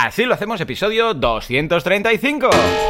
Así lo hacemos, episodio 235.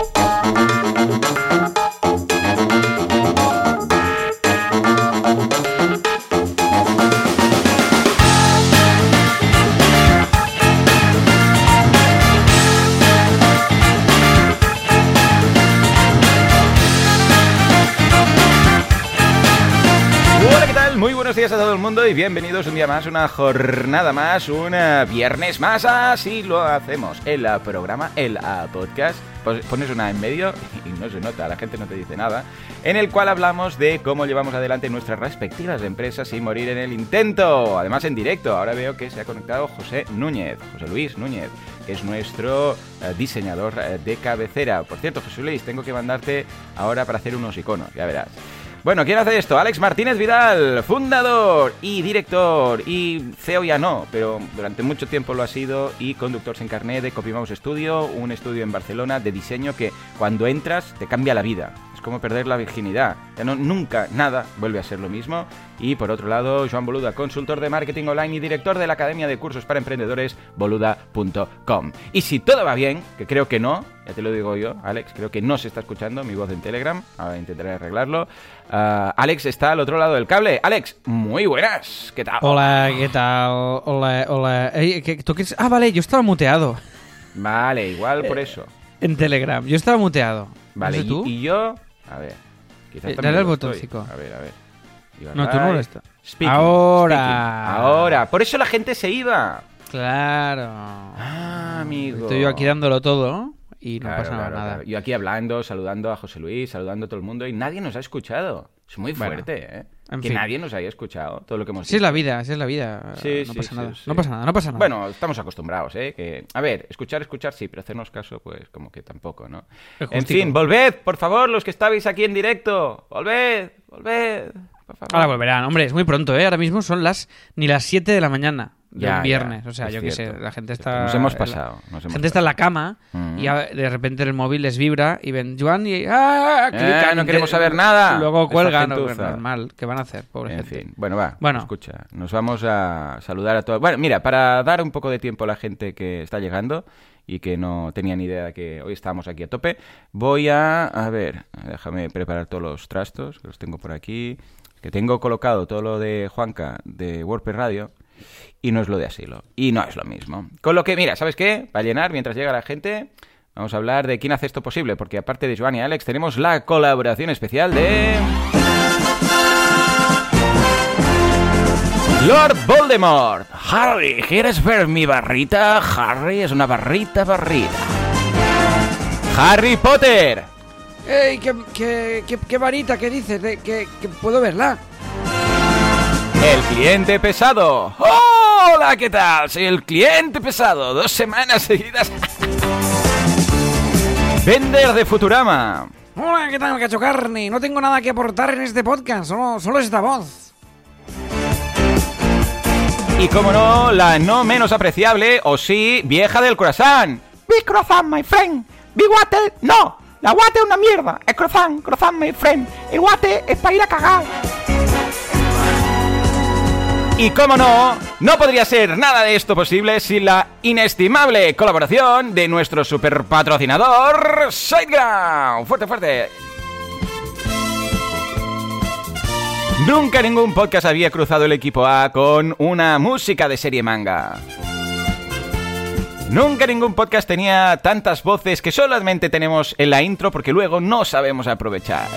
Muy buenos días a todo el mundo y bienvenidos un día más, una jornada más, un viernes más. Así lo hacemos. El programa, el podcast, pones una en medio y no se nota, la gente no te dice nada, en el cual hablamos de cómo llevamos adelante nuestras respectivas empresas sin morir en el intento. Además en directo, ahora veo que se ha conectado José Luis Núñez, que es nuestro diseñador de cabecera. Por cierto, José Luis, tengo que mandarte ahora para hacer unos iconos, ya verás. Bueno, ¿quién hace esto? Alex Martínez Vidal, fundador y director y CEO ya no, pero durante mucho tiempo lo ha sido, y conductor sin carné de Copymouse Studio, un estudio en Barcelona de diseño que cuando entras te cambia la vida. Es como perder la virginidad. Ya nunca nada vuelve a ser lo mismo. Y por otro lado, Joan Boluda, consultor de marketing online y director de la Academia de Cursos para Emprendedores, boluda.com. Y si todo va bien, que creo que no, ya te lo digo yo, Alex, creo que no se está escuchando mi voz en Telegram, ahora intentaré arreglarlo. Alex está al otro lado del cable. Alex, muy buenas, ¿qué tal? Hola, ¿qué tal? Hola. ¿Tú qué? Ah, vale, yo estaba muteado. Vale, igual por eso. En Telegram, yo estaba muteado. Vale, ¿No sé tú? Y yo... A ver, quizás también dale al lo botoncito. estoy. A ver. No, tú no lo estás. Ahora. Ahora. Por eso la gente se iba. Claro. Ah, amigo. Estoy yo aquí dándolo todo y no pasa nada. Claro. Yo aquí hablando, saludando a José Luis, saludando a todo el mundo y nadie nos ha escuchado. Es muy fuerte, ¿eh? Que nadie nos haya escuchado todo lo que hemos dicho. Sí, es la vida. Sí, no pasa nada. No pasa nada. Bueno, estamos acostumbrados, ¿eh? Que, a ver, escuchar sí, pero hacernos caso, pues como que tampoco, ¿no? En fin, volved, por favor, los que estabais aquí en directo. Volved, por favor. Ahora volverán. Hombre, es muy pronto, ¿eh? Ahora mismo son ni las 7 de la mañana. Ya, un viernes, ya, o sea, yo qué sé, la gente está... Nos hemos pasado. La gente está en la cama y de repente el móvil les vibra y ven Joan y... clican, no queremos saber nada. Luego cuelgan, normal, ¿qué van a hacer? Pobre en gente. fin, bueno, escucha, nos vamos a saludar a todos. Bueno, mira, para dar un poco de tiempo a la gente que está llegando y que no tenía ni idea de que hoy estábamos aquí a tope, voy a ver, déjame preparar todos los trastos, que los tengo por aquí, que tengo colocado todo lo de Juanca de WordPress Radio. Y no es lo de Asilo. Y no es lo mismo. Con lo que, mira, ¿sabes qué? Para llenar, mientras llega la gente, vamos a hablar de quién hace esto posible. Porque aparte de Joan y Alex, tenemos la colaboración especial de... Lord Voldemort. Harry, ¿quieres ver mi barrita? Harry, es una barrita. Harry Potter. ¡Ey! ¿Qué varita? ¿Qué dices? ¿Que puedo verla? El cliente pesado. ¡Hola! ¿Qué tal? Soy el cliente pesado. 2 semanas seguidas. Vender de Futurama. Hola, ¿qué tal, Cacho Carne? No tengo nada que aportar en este podcast, solo esta voz. Y como no, la no menos apreciable, o sí, vieja del croissant. Big croissant, my friend. Big water, no. La water es una mierda. El croissant, my friend. El water es para ir a cagar. Y como no podría ser nada de esto posible sin la inestimable colaboración de nuestro super patrocinador, SiteGround. Fuerte. Nunca ningún podcast había cruzado el equipo A con una música de serie manga. Nunca ningún podcast tenía tantas voces que solamente tenemos en la intro porque luego no sabemos aprovechar.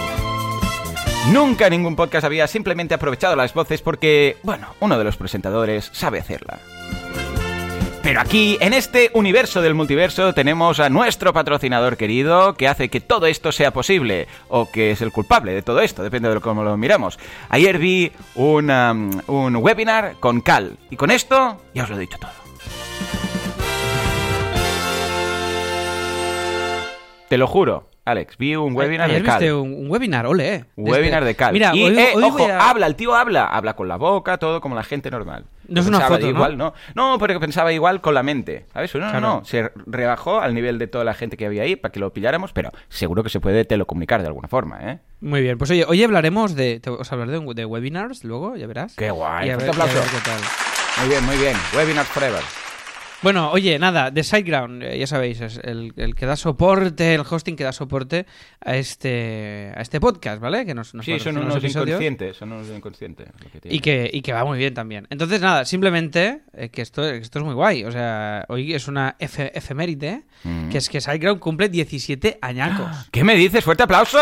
Nunca ningún podcast había simplemente aprovechado las voces porque, uno de los presentadores sabe hacerla. Pero aquí, en este universo del multiverso, tenemos a nuestro patrocinador querido que hace que todo esto sea posible, o que es el culpable de todo esto, depende de cómo lo miramos. Ayer vi un webinar con Cal, y con esto ya os lo he dicho todo. Te lo juro. Alex, vi un webinar de Cal. ¿Viste un webinar? Ole. Un webinar de Cal. Mira, y, hoy ojo, el tío habla con la boca, todo como la gente normal. No es una foto, igual, ¿no? No, pero pensaba igual con la mente, ¿sabes? No. Se rebajó al nivel de toda la gente que había ahí para que lo pilláramos, pero seguro que se puede telecomunicar de alguna forma, ¿eh? Muy bien, pues oye, hoy hablaremos os hablaré de webinars luego, ya verás. ¡Qué guay! Y a ver, aplauso. qué tal. Muy bien. Webinars forever. Bueno, oye, nada, de SiteGround, ya sabéis, es el que da soporte, el hosting que da soporte a este podcast, ¿vale? Que nos Sí, patrocina son los unos episodios. inconscientes. Lo que Y tienen. que va muy bien también. Entonces, nada, simplemente que esto es muy guay. O sea, hoy es una efeméride, que es que SiteGround cumple 17 añacos. ¿Qué me dices? ¡Fuerte aplauso!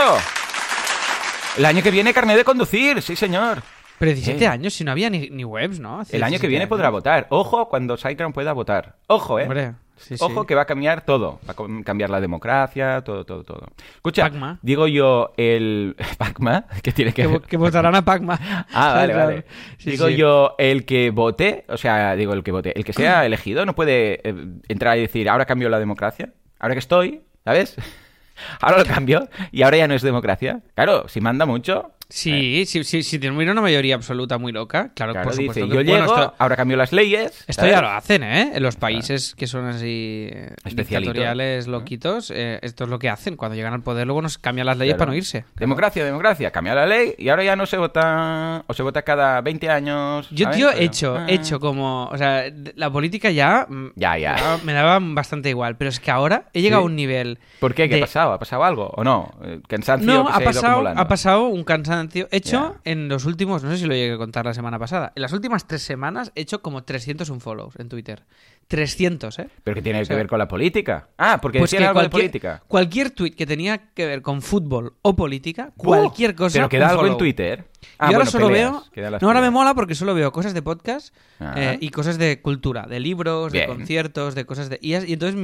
El año que viene carnet de conducir, sí señor. Pero 17 años, si no había ni webs, ¿no? Hace El año que 17 viene años. podrá votar. Ojo cuando SiteGround pueda votar. Ojo, Hombre, sí, sí. Ojo que va a cambiar todo. Va a cambiar la democracia, todo. Escucha, Pacma. digo yo el... ¿Pacma? ¿Qué tiene que ver? Que votarán a Pacma. Ah, vale, Claro. vale. Sí, Digo sí. yo, el que vote, o sea, digo el que vote, el que sea elegido no puede entrar y decir, ahora cambio la democracia, ahora que estoy, ¿sabes? Ahora lo cambio y ahora ya no es democracia. Claro, si manda mucho, Sí, si tiene una mayoría absoluta muy loca, claro, claro, por dice, supuesto. yo Que, bueno, llego, ahora cambio las leyes. esto ¿sabes? ya lo hacen, ¿eh? En los países que son así Especialitos, dictatoriales, ¿no? loquitos, esto es lo que hacen. Cuando llegan al poder luego nos cambian las leyes Claro. para no irse. Democracia, cambia la ley y ahora ya no se vota, o se vota cada 20 años. Yo, ¿sabes? tío, Pero- he hecho como... O sea, la política ya... Ya. me daba bastante igual, pero es que ahora he llegado ¿Sí? a un nivel... ¿Por qué? ¿Qué ha de- pasado? ¿Ha pasado algo? ¿O no? Cansancio No, que se ha ido acumulando. ha pasado un cansancio hecho Ya. en los últimos, no sé si lo llegué a contar la semana pasada, en las últimas 3 semanas he hecho como 300 unfollows en Twitter. 300, ¿eh? ¿Pero qué tiene O sea, que ver con la política? Ah, porque Pues decían que algo de política. cualquier tweet que tenía que ver con fútbol o política, cualquier cosa. ¿Pero queda un algo en follow. Twitter? Y ahora bueno, solo peleas, veo... quedan las No, ahora me peleas. mola porque solo veo cosas de podcast Ah. y cosas de cultura, de libros, de Bien. conciertos, de cosas de... Y entonces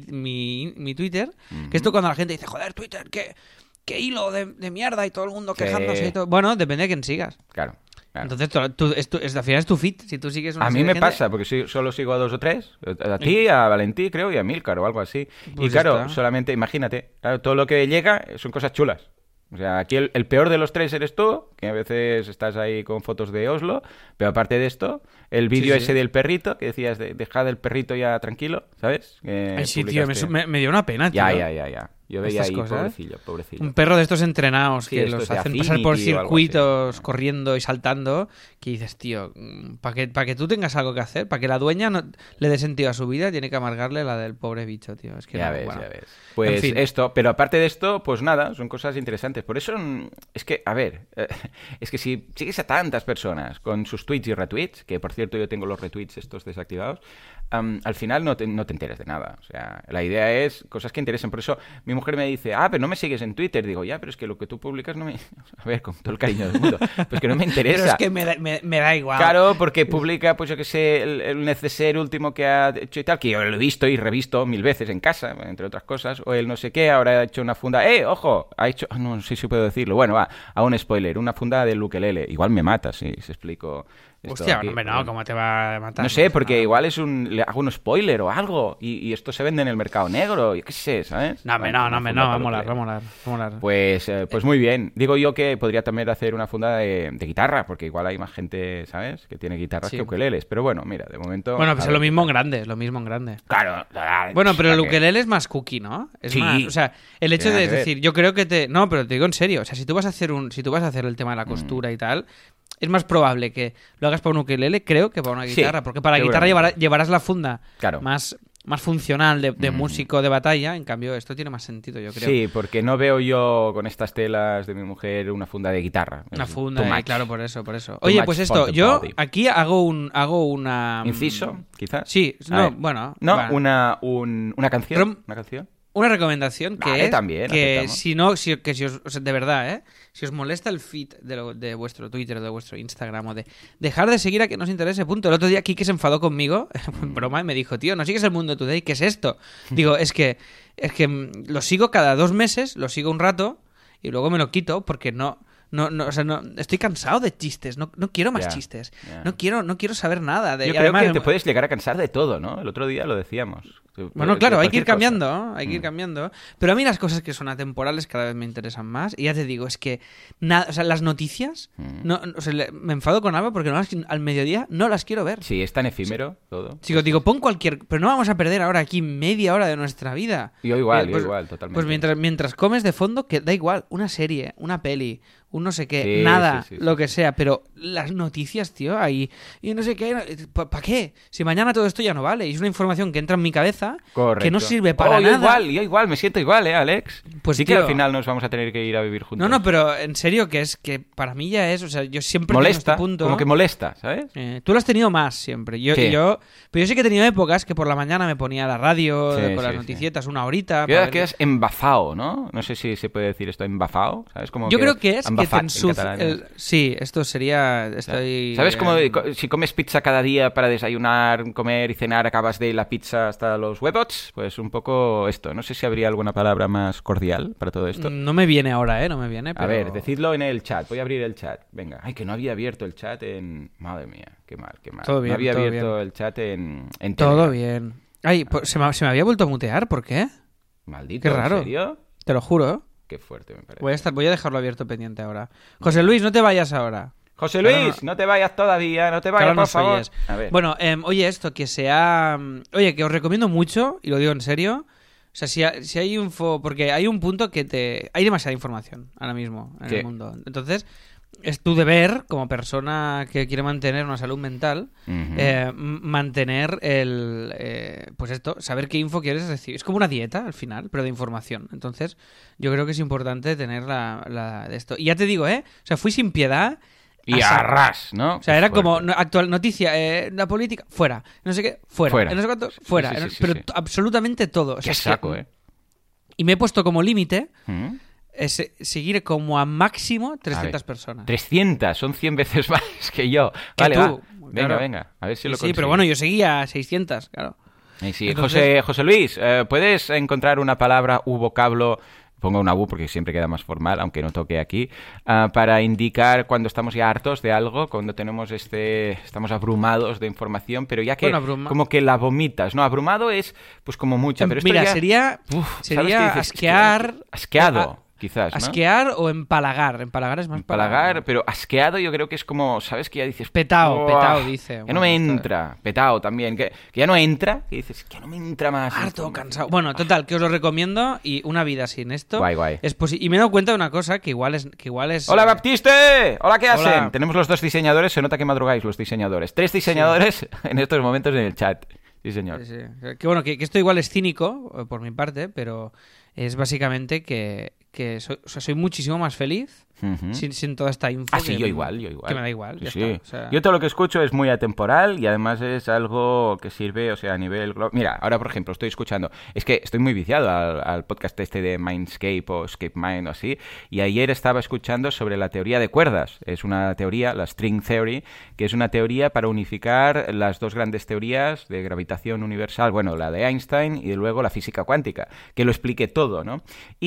mi Twitter, que esto cuando la gente dice, joder, Twitter, qué hilo de mierda y todo el mundo Sí. quejándose y todo... Bueno, depende de quién sigas. Claro. Entonces, al final es tu feed. Si tú sigues una A mí serie me de gente- pasa, porque solo sigo a 2 o 3. A ti, a Valentí, creo, y a Milcar o algo así. Pues y ya claro, está. solamente, imagínate, claro, todo lo que llega son cosas chulas. O sea, aquí el peor de los 3 eres tú, que a veces estás ahí con fotos de Oslo, pero aparte de esto, el vídeo Sí, sí. ese del perrito, que decías, dejad el perrito ya tranquilo, ¿sabes? Que Ay, sí, tío, publicaste. me dio una pena, tío. Ya. Yo veía Estas ahí, cosas. pobrecillo. Un perro de estos entrenados Sí, que estos los de hacen pasar por Affinity o algo circuitos así. corriendo y saltando, que dices, tío, para que tú tengas algo que hacer, para que la dueña no le dé sentido a su vida, tiene que amargarle la del pobre bicho, tío. Es que Ya no, ves, bueno. ya ves. Pues En fin. esto, pero aparte de esto, pues nada, son cosas interesantes. Por eso, es que, a ver, es que si sigues a tantas personas con sus tweets y retweets, que por cierto yo tengo los retweets estos desactivados, al final no te enteras de nada. O sea, la idea es cosas que interesen. Por eso mi mujer me dice, pero no me sigues en Twitter. Digo, ya, pero es que lo que tú publicas no me... A ver, con todo el cariño del mundo, pues que no me interesa. Pero es que me da igual. Claro, porque publica, pues yo que sé, el neceser último que ha hecho y tal, que yo lo he visto y revisto 1000 veces en casa, entre otras cosas, o el no sé qué, ahora ha hecho una funda, ojo, ha hecho, no sé si puedo decirlo, bueno, va, a un spoiler, una funda de ukelele, igual me mata si explico esto Hostia, aquí, hombre, pero no, ¿cómo te va a matar? no sé, pasa porque nada. igual le hago un spoiler o algo, y esto se vende en el mercado negro, yo qué sé, ¿sabes? No, hombre, Bueno, no, una hombre, funda no, va a para molar, va a ukelele. molar, va a molar. Pues muy bien. Digo yo que podría también hacer una funda de guitarra, porque igual hay más gente, ¿sabes? Que tiene guitarras Sí. que ukeleles. Pero bueno, mira, de momento... Bueno, a pues es ver. lo mismo en grande, lo mismo en grande. Claro. Bueno, pero el ¿para qué? ukelele es más cookie, ¿no? Es Sí. más, o sea, el hecho Tiene de que ver. decir, yo creo que no, pero te digo en serio, o sea, si tú vas a hacer el tema de la Mm. costura y tal, es más probable que lo hagas para un ukelele, creo, que para una Sí, guitarra, porque para la guitarra seguramente. llevarás la funda Claro. más funcional de músico de batalla, en cambio esto tiene más sentido, yo creo. Sí, porque no veo yo con estas telas de mi mujer una funda de guitarra. Una Es funda, too much. claro, por eso. Too Oye, much pues for esto, the yo body. aquí hago una... ¿Inciso, quizás? Sí, A no, ver. bueno. ¿No? va. ¿Una canción? Rom- ¿Una canción? Una recomendación que Vale, es también, que aceptamos. si os, o sea, de verdad, si os molesta el feed de vuestro Twitter o de vuestro Instagram o de dejar de seguir a que no os interese, punto. El otro día Kike se enfadó conmigo, en broma, y me dijo, tío, no sigues el Mundo Today, ¿qué es esto? Digo, es que lo sigo cada 2 meses, lo sigo un rato y luego me lo quito porque no, o sea, no, estoy cansado de chistes, no quiero más Ya, chistes, ya. no quiero saber nada de... Yo y creo además, que te puedes llegar a cansar de todo, ¿no? El otro día lo decíamos. Bueno, claro, hay que ir cualquier cosa. cambiando, ¿no? Hay que ir cambiando. Pero a mí las cosas que son atemporales cada vez me interesan más. Y ya te digo, es que o sea, las noticias, o sea, me enfado con Alba porque al mediodía no las quiero ver. Sí, es tan efímero todo. Digo, pon cualquier... Pero no vamos a perder ahora aquí media hora de nuestra vida. Yo igual, Pues- totalmente. Pues mientras comes de fondo, que da igual, una serie, una peli, un no sé qué, Sí, nada, sí, lo que sea. Pero las noticias, tío, ahí... Y no sé qué... ¿Para qué? Si mañana todo esto ya no vale. Y es una información que entra en mi cabeza Correcto. que no sirve para yo nada. yo igual, me siento igual, Alex. Pues, sí que tío, al final nos vamos a tener que ir a vivir juntos. No, pero en serio que es que para mí ya es, o sea, yo siempre tengo molesta, este punto. como que molesta, ¿sabes? Tú lo has tenido más siempre. Sí. Pero yo sí que he tenido épocas que por la mañana me ponía la radio Sí, con las sí, noticietas una horita. Yo para ver- que es embafao, ¿no? No sé si se puede decir esto, embafao, ¿sabes? Como Yo creo que es que te embafat en ensucia. catalán. Sí, esto sería. Estoy. ¿Sabes cómo si comes pizza cada día para desayunar, comer y cenar, acabas de la pizza hasta los huevos? Pues un poco esto. No sé si habría alguna palabra más cordial para todo esto. No me viene ahora, ¿eh? No me viene. A Pero... ver, decidlo en el chat. Voy a abrir el chat. Venga. Ay, que no había abierto el chat en... Madre mía, qué mal, qué mal. Todo bien, no había todo abierto bien. el chat en Todo Telegram. bien. Ay, pues se me había vuelto a mutear, ¿por qué? Maldito, Qué raro. ¿en serio? Te lo juro. Qué fuerte me parece. Voy a dejarlo abierto pendiente ahora. José Luis, no te vayas ahora. José Ahora Luis, no te vayas todavía, no te vayas, Ahora por nos favor. oyes. A ver. Bueno, oye, esto, que sea... Oye, que os recomiendo mucho, y lo digo en serio. O sea, si hay info... Porque hay un punto que te... Hay demasiada información ahora mismo en Sí. el mundo. Entonces, es tu deber, como persona que quiere mantener una salud mental, Ujú. mantener pues esto, saber qué info quieres recibir. Es como una dieta, al final, pero de información. Entonces, yo creo que es importante tener la de esto. Y ya te digo, ¿eh? O sea, fui sin piedad... Y a saco. arras, ¿no? O sea, Qué era como fuerte. actual noticia, la política, fuera. No sé qué, fuera. Fuera. No sé cuánto, Sí, fuera. sí, sí, sí, Pero sí. absolutamente todo. O sea, Qué es que- saco, ¿eh? Y me he puesto como límite Ujú. seguir como a máximo 300 A ver, personas. 300, son 100 veces más que yo. Que Vale, tú, va. Venga, claro. venga, a ver si lo Sí, consigo. pero bueno, yo seguía a 600, claro. Sí. Entonces- José Luis, ¿puedes encontrar una palabra u vocablo? Pongo una U porque siempre queda más formal, aunque no toque aquí, para indicar cuando estamos ya hartos de algo, cuando estamos abrumados de información, pero ya que Bueno, como que la vomitas, ¿no? Abrumado es pues como mucha, pero esto Mira, ya... sería ¿sabes qué dices? asquear... Asqueado, quizás, ¿no? Asquear o empalagar. Empalagar es más Empalagar, pero asqueado yo creo que es como, ¿sabes? Que ya dices... Petao, "Buah, petao, dice. Ya no me Bueno, entra. Petao también. Que ya no entra, que dices, que ya no me entra más. Harto, cansado. Bueno, total, que os lo recomiendo y una vida sin esto Guay, guay. es y me he dado cuenta de una cosa que igual es ¡Hola, Baptiste! ¡Hola, qué hacen! Hola. Tenemos los dos diseñadores, se nota que madrugáis los diseñadores. 3 diseñadores en estos momentos en el chat. Sí, señor. Sí. Que bueno, que esto igual es cínico por mi parte, pero es básicamente que soy muchísimo más feliz Ujú. sin toda esta info. Ah, sí, que- yo igual. Que me da igual. Sí, Ya sí. está, o sea- Yo todo lo que escucho es muy atemporal y además es algo que sirve, o sea, a nivel global. Mira, ahora, por ejemplo, estoy escuchando... Es que estoy muy viciado al podcast este de Mindscape o Escape Mind o así, y ayer estaba escuchando sobre la teoría de cuerdas. Es una teoría, la String Theory, que es una teoría para unificar las dos grandes teorías de gravitación universal, bueno, la de Einstein y luego la física cuántica, que lo explique todo, ¿no?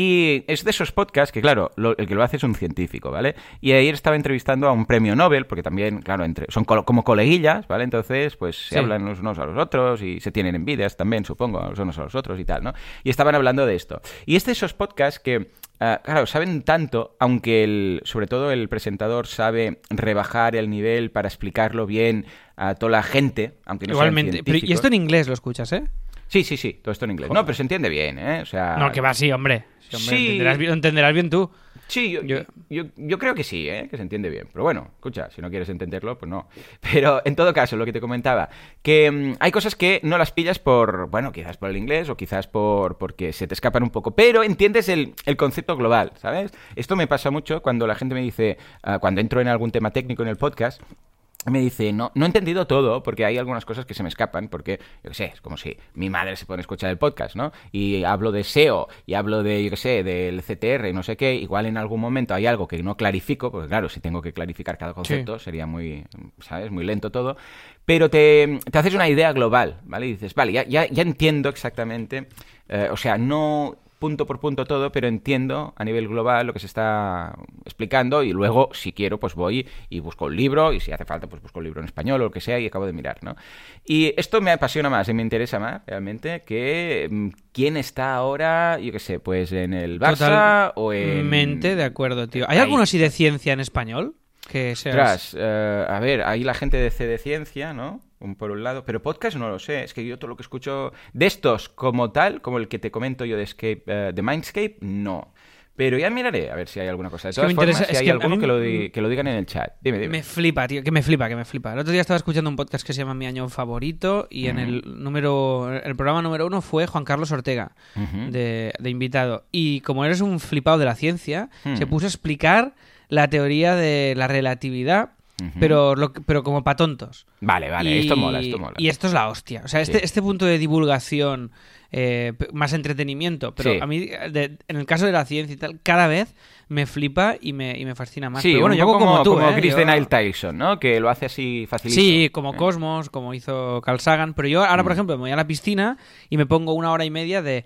Y es de esos podcasts que, claro, el que lo hace es un científico, ¿vale? Y ayer estaba entrevistando a un premio Nobel, porque también, claro, son como coleguillas, ¿vale? Entonces, pues se Sí. hablan los unos a los otros y se tienen envidias también, supongo, los unos a los otros y tal, ¿no? Y estaban hablando de esto. Y es de esos podcasts que, claro, saben tanto, aunque sobre todo el presentador sabe rebajar el nivel para explicarlo bien a toda la gente, aunque no Igualmente. sean Pero, y científicos. esto en inglés lo escuchas, ¿eh? Sí, todo esto en inglés. No, pero se entiende bien, ¿eh? O sea... No, que va, sí, hombre. Sí, hombre, Sí. lo entenderás bien tú. Sí, Yo- yo creo que sí, ¿eh? Que se entiende bien. Pero bueno, escucha, si no quieres entenderlo, pues no. Pero en todo caso, lo que te comentaba, que hay cosas que no las pillas por, bueno, quizás por el inglés o quizás porque se te escapan un poco, pero entiendes el concepto global, ¿sabes? Esto me pasa mucho cuando la gente me dice, cuando entro en algún tema técnico en el podcast, me dice, no he entendido todo, porque hay algunas cosas que se me escapan, porque, yo qué sé, es como si mi madre se pone a escuchar el podcast, ¿no? Y hablo de SEO, y hablo de, yo qué sé, del CTR, no sé qué, igual en algún momento hay algo que no clarifico, porque claro, si tengo que clarificar cada concepto, sería muy, ¿sabes? Muy lento todo, pero te haces una idea global, ¿vale? Y dices, vale, ya entiendo exactamente, o sea, no punto por punto todo, pero entiendo a nivel global lo que se está explicando y luego, si quiero, pues voy y busco un libro y si hace falta, pues busco un libro en español o lo que sea y acabo de mirar, ¿no? Y esto me apasiona más y me interesa más, realmente, que quién está ahora, yo qué sé, pues en el Barça o en... Totalmente de acuerdo, tío. ¿Hay alguno así de ciencia en español? Que seas... Ostras, a ver, ahí la gente de ciencia, ¿no? Por un lado, pero podcast no lo sé, es que yo todo lo que escucho de estos como tal, como el que te comento yo de Escape, de Mindscape, no. Pero ya miraré a ver si hay alguna cosa. De todas formas, si hay alguno que lo digan en el chat. Dime. Me flipa, tío, que me flipa. El otro día estaba escuchando un podcast que se llama Mi Año Favorito y en el programa número 1 fue Juan Carlos Ortega de invitado. Y como eres un flipado de la ciencia, se puso a explicar la teoría de la relatividad, pero como para tontos. Vale, esto mola. Y esto es la hostia. O sea, este punto de divulgación, más entretenimiento, pero sí. a mí, en el caso de la ciencia y tal, cada vez me flipa y me fascina más. Sí, pero bueno, un yo poco como tú, como Chris de Neil Tyson, ¿no? Que lo hace así facilito. Sí, como Cosmos, como hizo Carl Sagan. Pero yo ahora, por ejemplo, me voy a la piscina y me pongo 1 hora y media de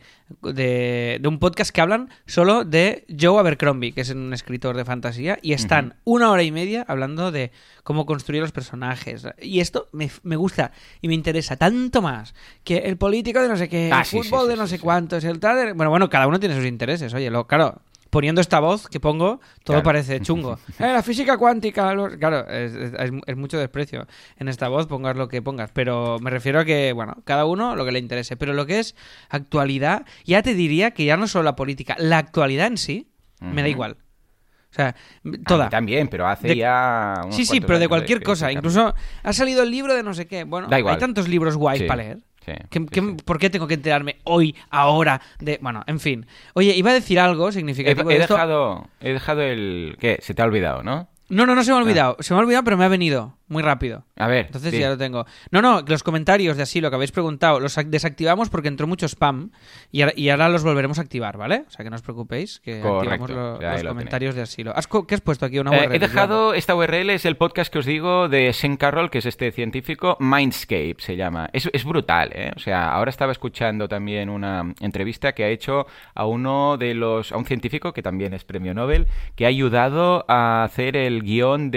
un podcast que hablan solo de Joe Abercrombie, que es un escritor de fantasía, y están 1 hora y media hablando de cómo construir los personajes. Y esto me gusta y me interesa tanto más que el político de no sé qué, el fútbol de no sé cuántos, el tal... Bueno, cada uno tiene sus intereses, oye, claro... Poniendo esta voz que pongo, todo parece chungo. La física cuántica... Claro, es mucho desprecio en esta voz, pongas lo que pongas. Pero me refiero a que, bueno, cada uno lo que le interese. Pero lo que es actualidad, ya te diría que ya no solo la política, la actualidad en sí, me da igual. O sea, toda. A mí también, pero hace ya... Sí, pero de cualquier cosa. Incluso ha salido el libro de no sé qué. Bueno, hay tantos libros guays para leer. Sí, ¿Por qué tengo que enterarme hoy, ahora? Bueno, en fin. Oye, iba a decir algo significativo. He dejado el... ¿Qué? Se te ha olvidado, ¿no? No se me ha olvidado. Se me ha olvidado, pero me ha venido muy rápido. A ver. Entonces ya lo tengo. No, los comentarios de así, lo que habéis preguntado, los desactivamos porque entró mucho spam y ahora los volveremos a activar, ¿vale? O sea, que no os preocupéis, que activamos los comentarios de asilo. ¿Qué has puesto aquí? Una URL. He dejado esta URL, es el podcast que os digo de Sean Carroll, que es este científico, Mindscape se llama. Es brutal, ¿eh? O sea, ahora estaba escuchando también una entrevista que ha hecho a un científico que también es premio Nobel, que ha ayudado a hacer el guión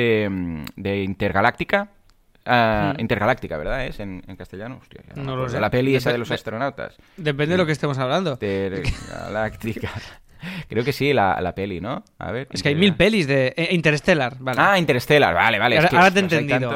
de Intergaláctica. Intergaláctica, ¿verdad? ¿Es en castellano? Hostia, no lo sé. La peli esa de los astronautas. Depende de lo que estemos hablando. Intergaláctica. Creo que sí, la peli, ¿no? A ver. Es que hay 1000 pelis de Interstellar, vale. Interstellar, vale. Ahora te he entendido.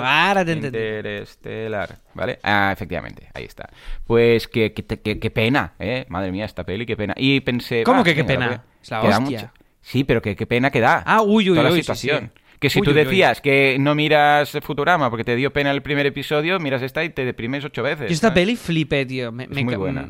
Interstellar, ¿vale? Efectivamente, ahí está. Pues qué pena, ¿eh? Madre mía, esta peli, qué pena. Y pensé... ¿Cómo que qué pena? Es la hostia. Mucho. Sí, pero qué pena que da. Toda la situación. Sí. Que si tú decías que no miras Futurama porque te dio pena el primer episodio, miras esta y te deprimes 8 veces. Yo esta peli flipé, tío. Muy buena.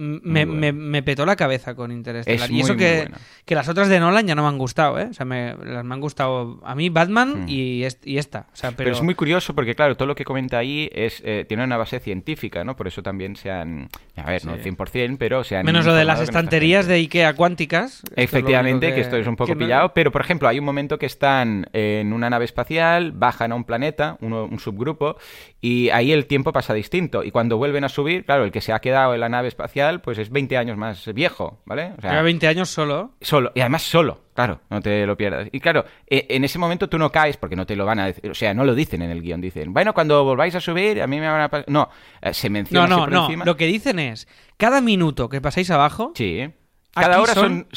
Me petó la cabeza con Interestelar. Y eso muy que las otras de Nolan ya no me han gustado, ¿eh? O sea, me han gustado a mí Batman y esta. O sea, pero es muy curioso porque, claro, todo lo que comenta ahí tiene una base científica, ¿no? Por eso también no al 100%, pero se han... Menos lo de las estanterías de Ikea cuánticas. Efectivamente, que esto es un poco pillado. Pero, por ejemplo, hay un momento que están en una nave espacial, bajan a un planeta, un subgrupo, y ahí el tiempo pasa distinto. Y cuando vuelven a subir, claro, el que se ha quedado en la nave espacial, pues es 20 años más viejo, ¿vale? O sea, lleva 20 años solo. Y además solo, claro, no te lo pierdas. Y claro, en ese momento tú no caes porque no te lo van a decir, o sea, no lo dicen en el guión, dicen, bueno, cuando volváis a subir, a mí me van a pasar... No, se menciona por encima. Lo que dicen es, cada minuto que pasáis abajo... Sí, cada hora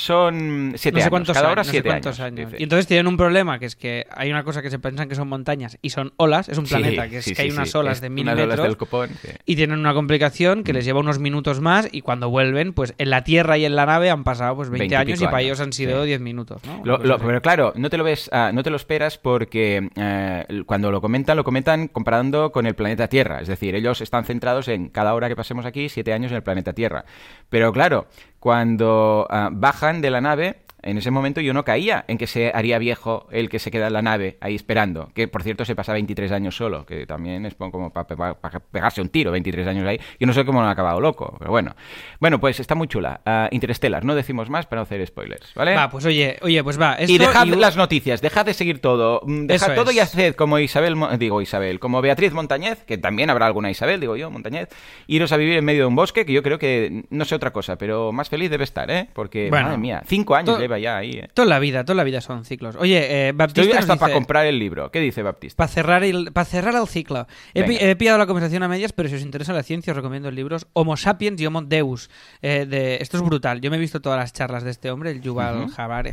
son 7 años. Cada hora 7 años. Y entonces tienen un problema, que es que hay una cosa que se piensan que son montañas y son olas, es un planeta, que hay unas olas de 1000 metros. Del copón, y tienen una complicación que les lleva unos minutos más y cuando vuelven, pues en la Tierra y en la nave han pasado pues 20 años y para ellos han sido 10 minutos, ¿no? Pero claro, no te lo esperas porque cuando lo comentan comparando con el planeta Tierra. Es decir, ellos están centrados en cada hora que pasemos aquí, 7 años en el planeta Tierra. Pero claro, cuando bajan de la nave, en ese momento yo no caía en que se haría viejo el que se queda en la nave ahí esperando, que por cierto se pasa 23 años solo, que también es como para pegarse un tiro, 23 años ahí. Yo no sé cómo lo han acabado loco, pero bueno. Bueno, pues está muy chula. Interstellar, no decimos más para no hacer spoilers, ¿vale? Va, pues oye, pues va. Y dejad las noticias, dejad de seguir todo. Dejad todo y haced como como Beatriz Montañez, que también habrá alguna Isabel, digo yo, Montañez, iros a vivir en medio de un bosque, que yo creo que no sé otra cosa, pero más feliz debe estar, ¿eh? Porque, bueno, madre mía, 5 años lleva ya ahí, ¿eh? Toda la vida son ciclos. Oye, Baptista estoy hasta dice, para comprar el libro. ¿Qué dice Baptista? Para cerrar el ciclo. He pillado la conversación a medias, pero si os interesa la ciencia os recomiendo el libro Homo Sapiens y Homo Deus. Esto es brutal. Yo me he visto todas las charlas de este hombre, el Yuval Harari,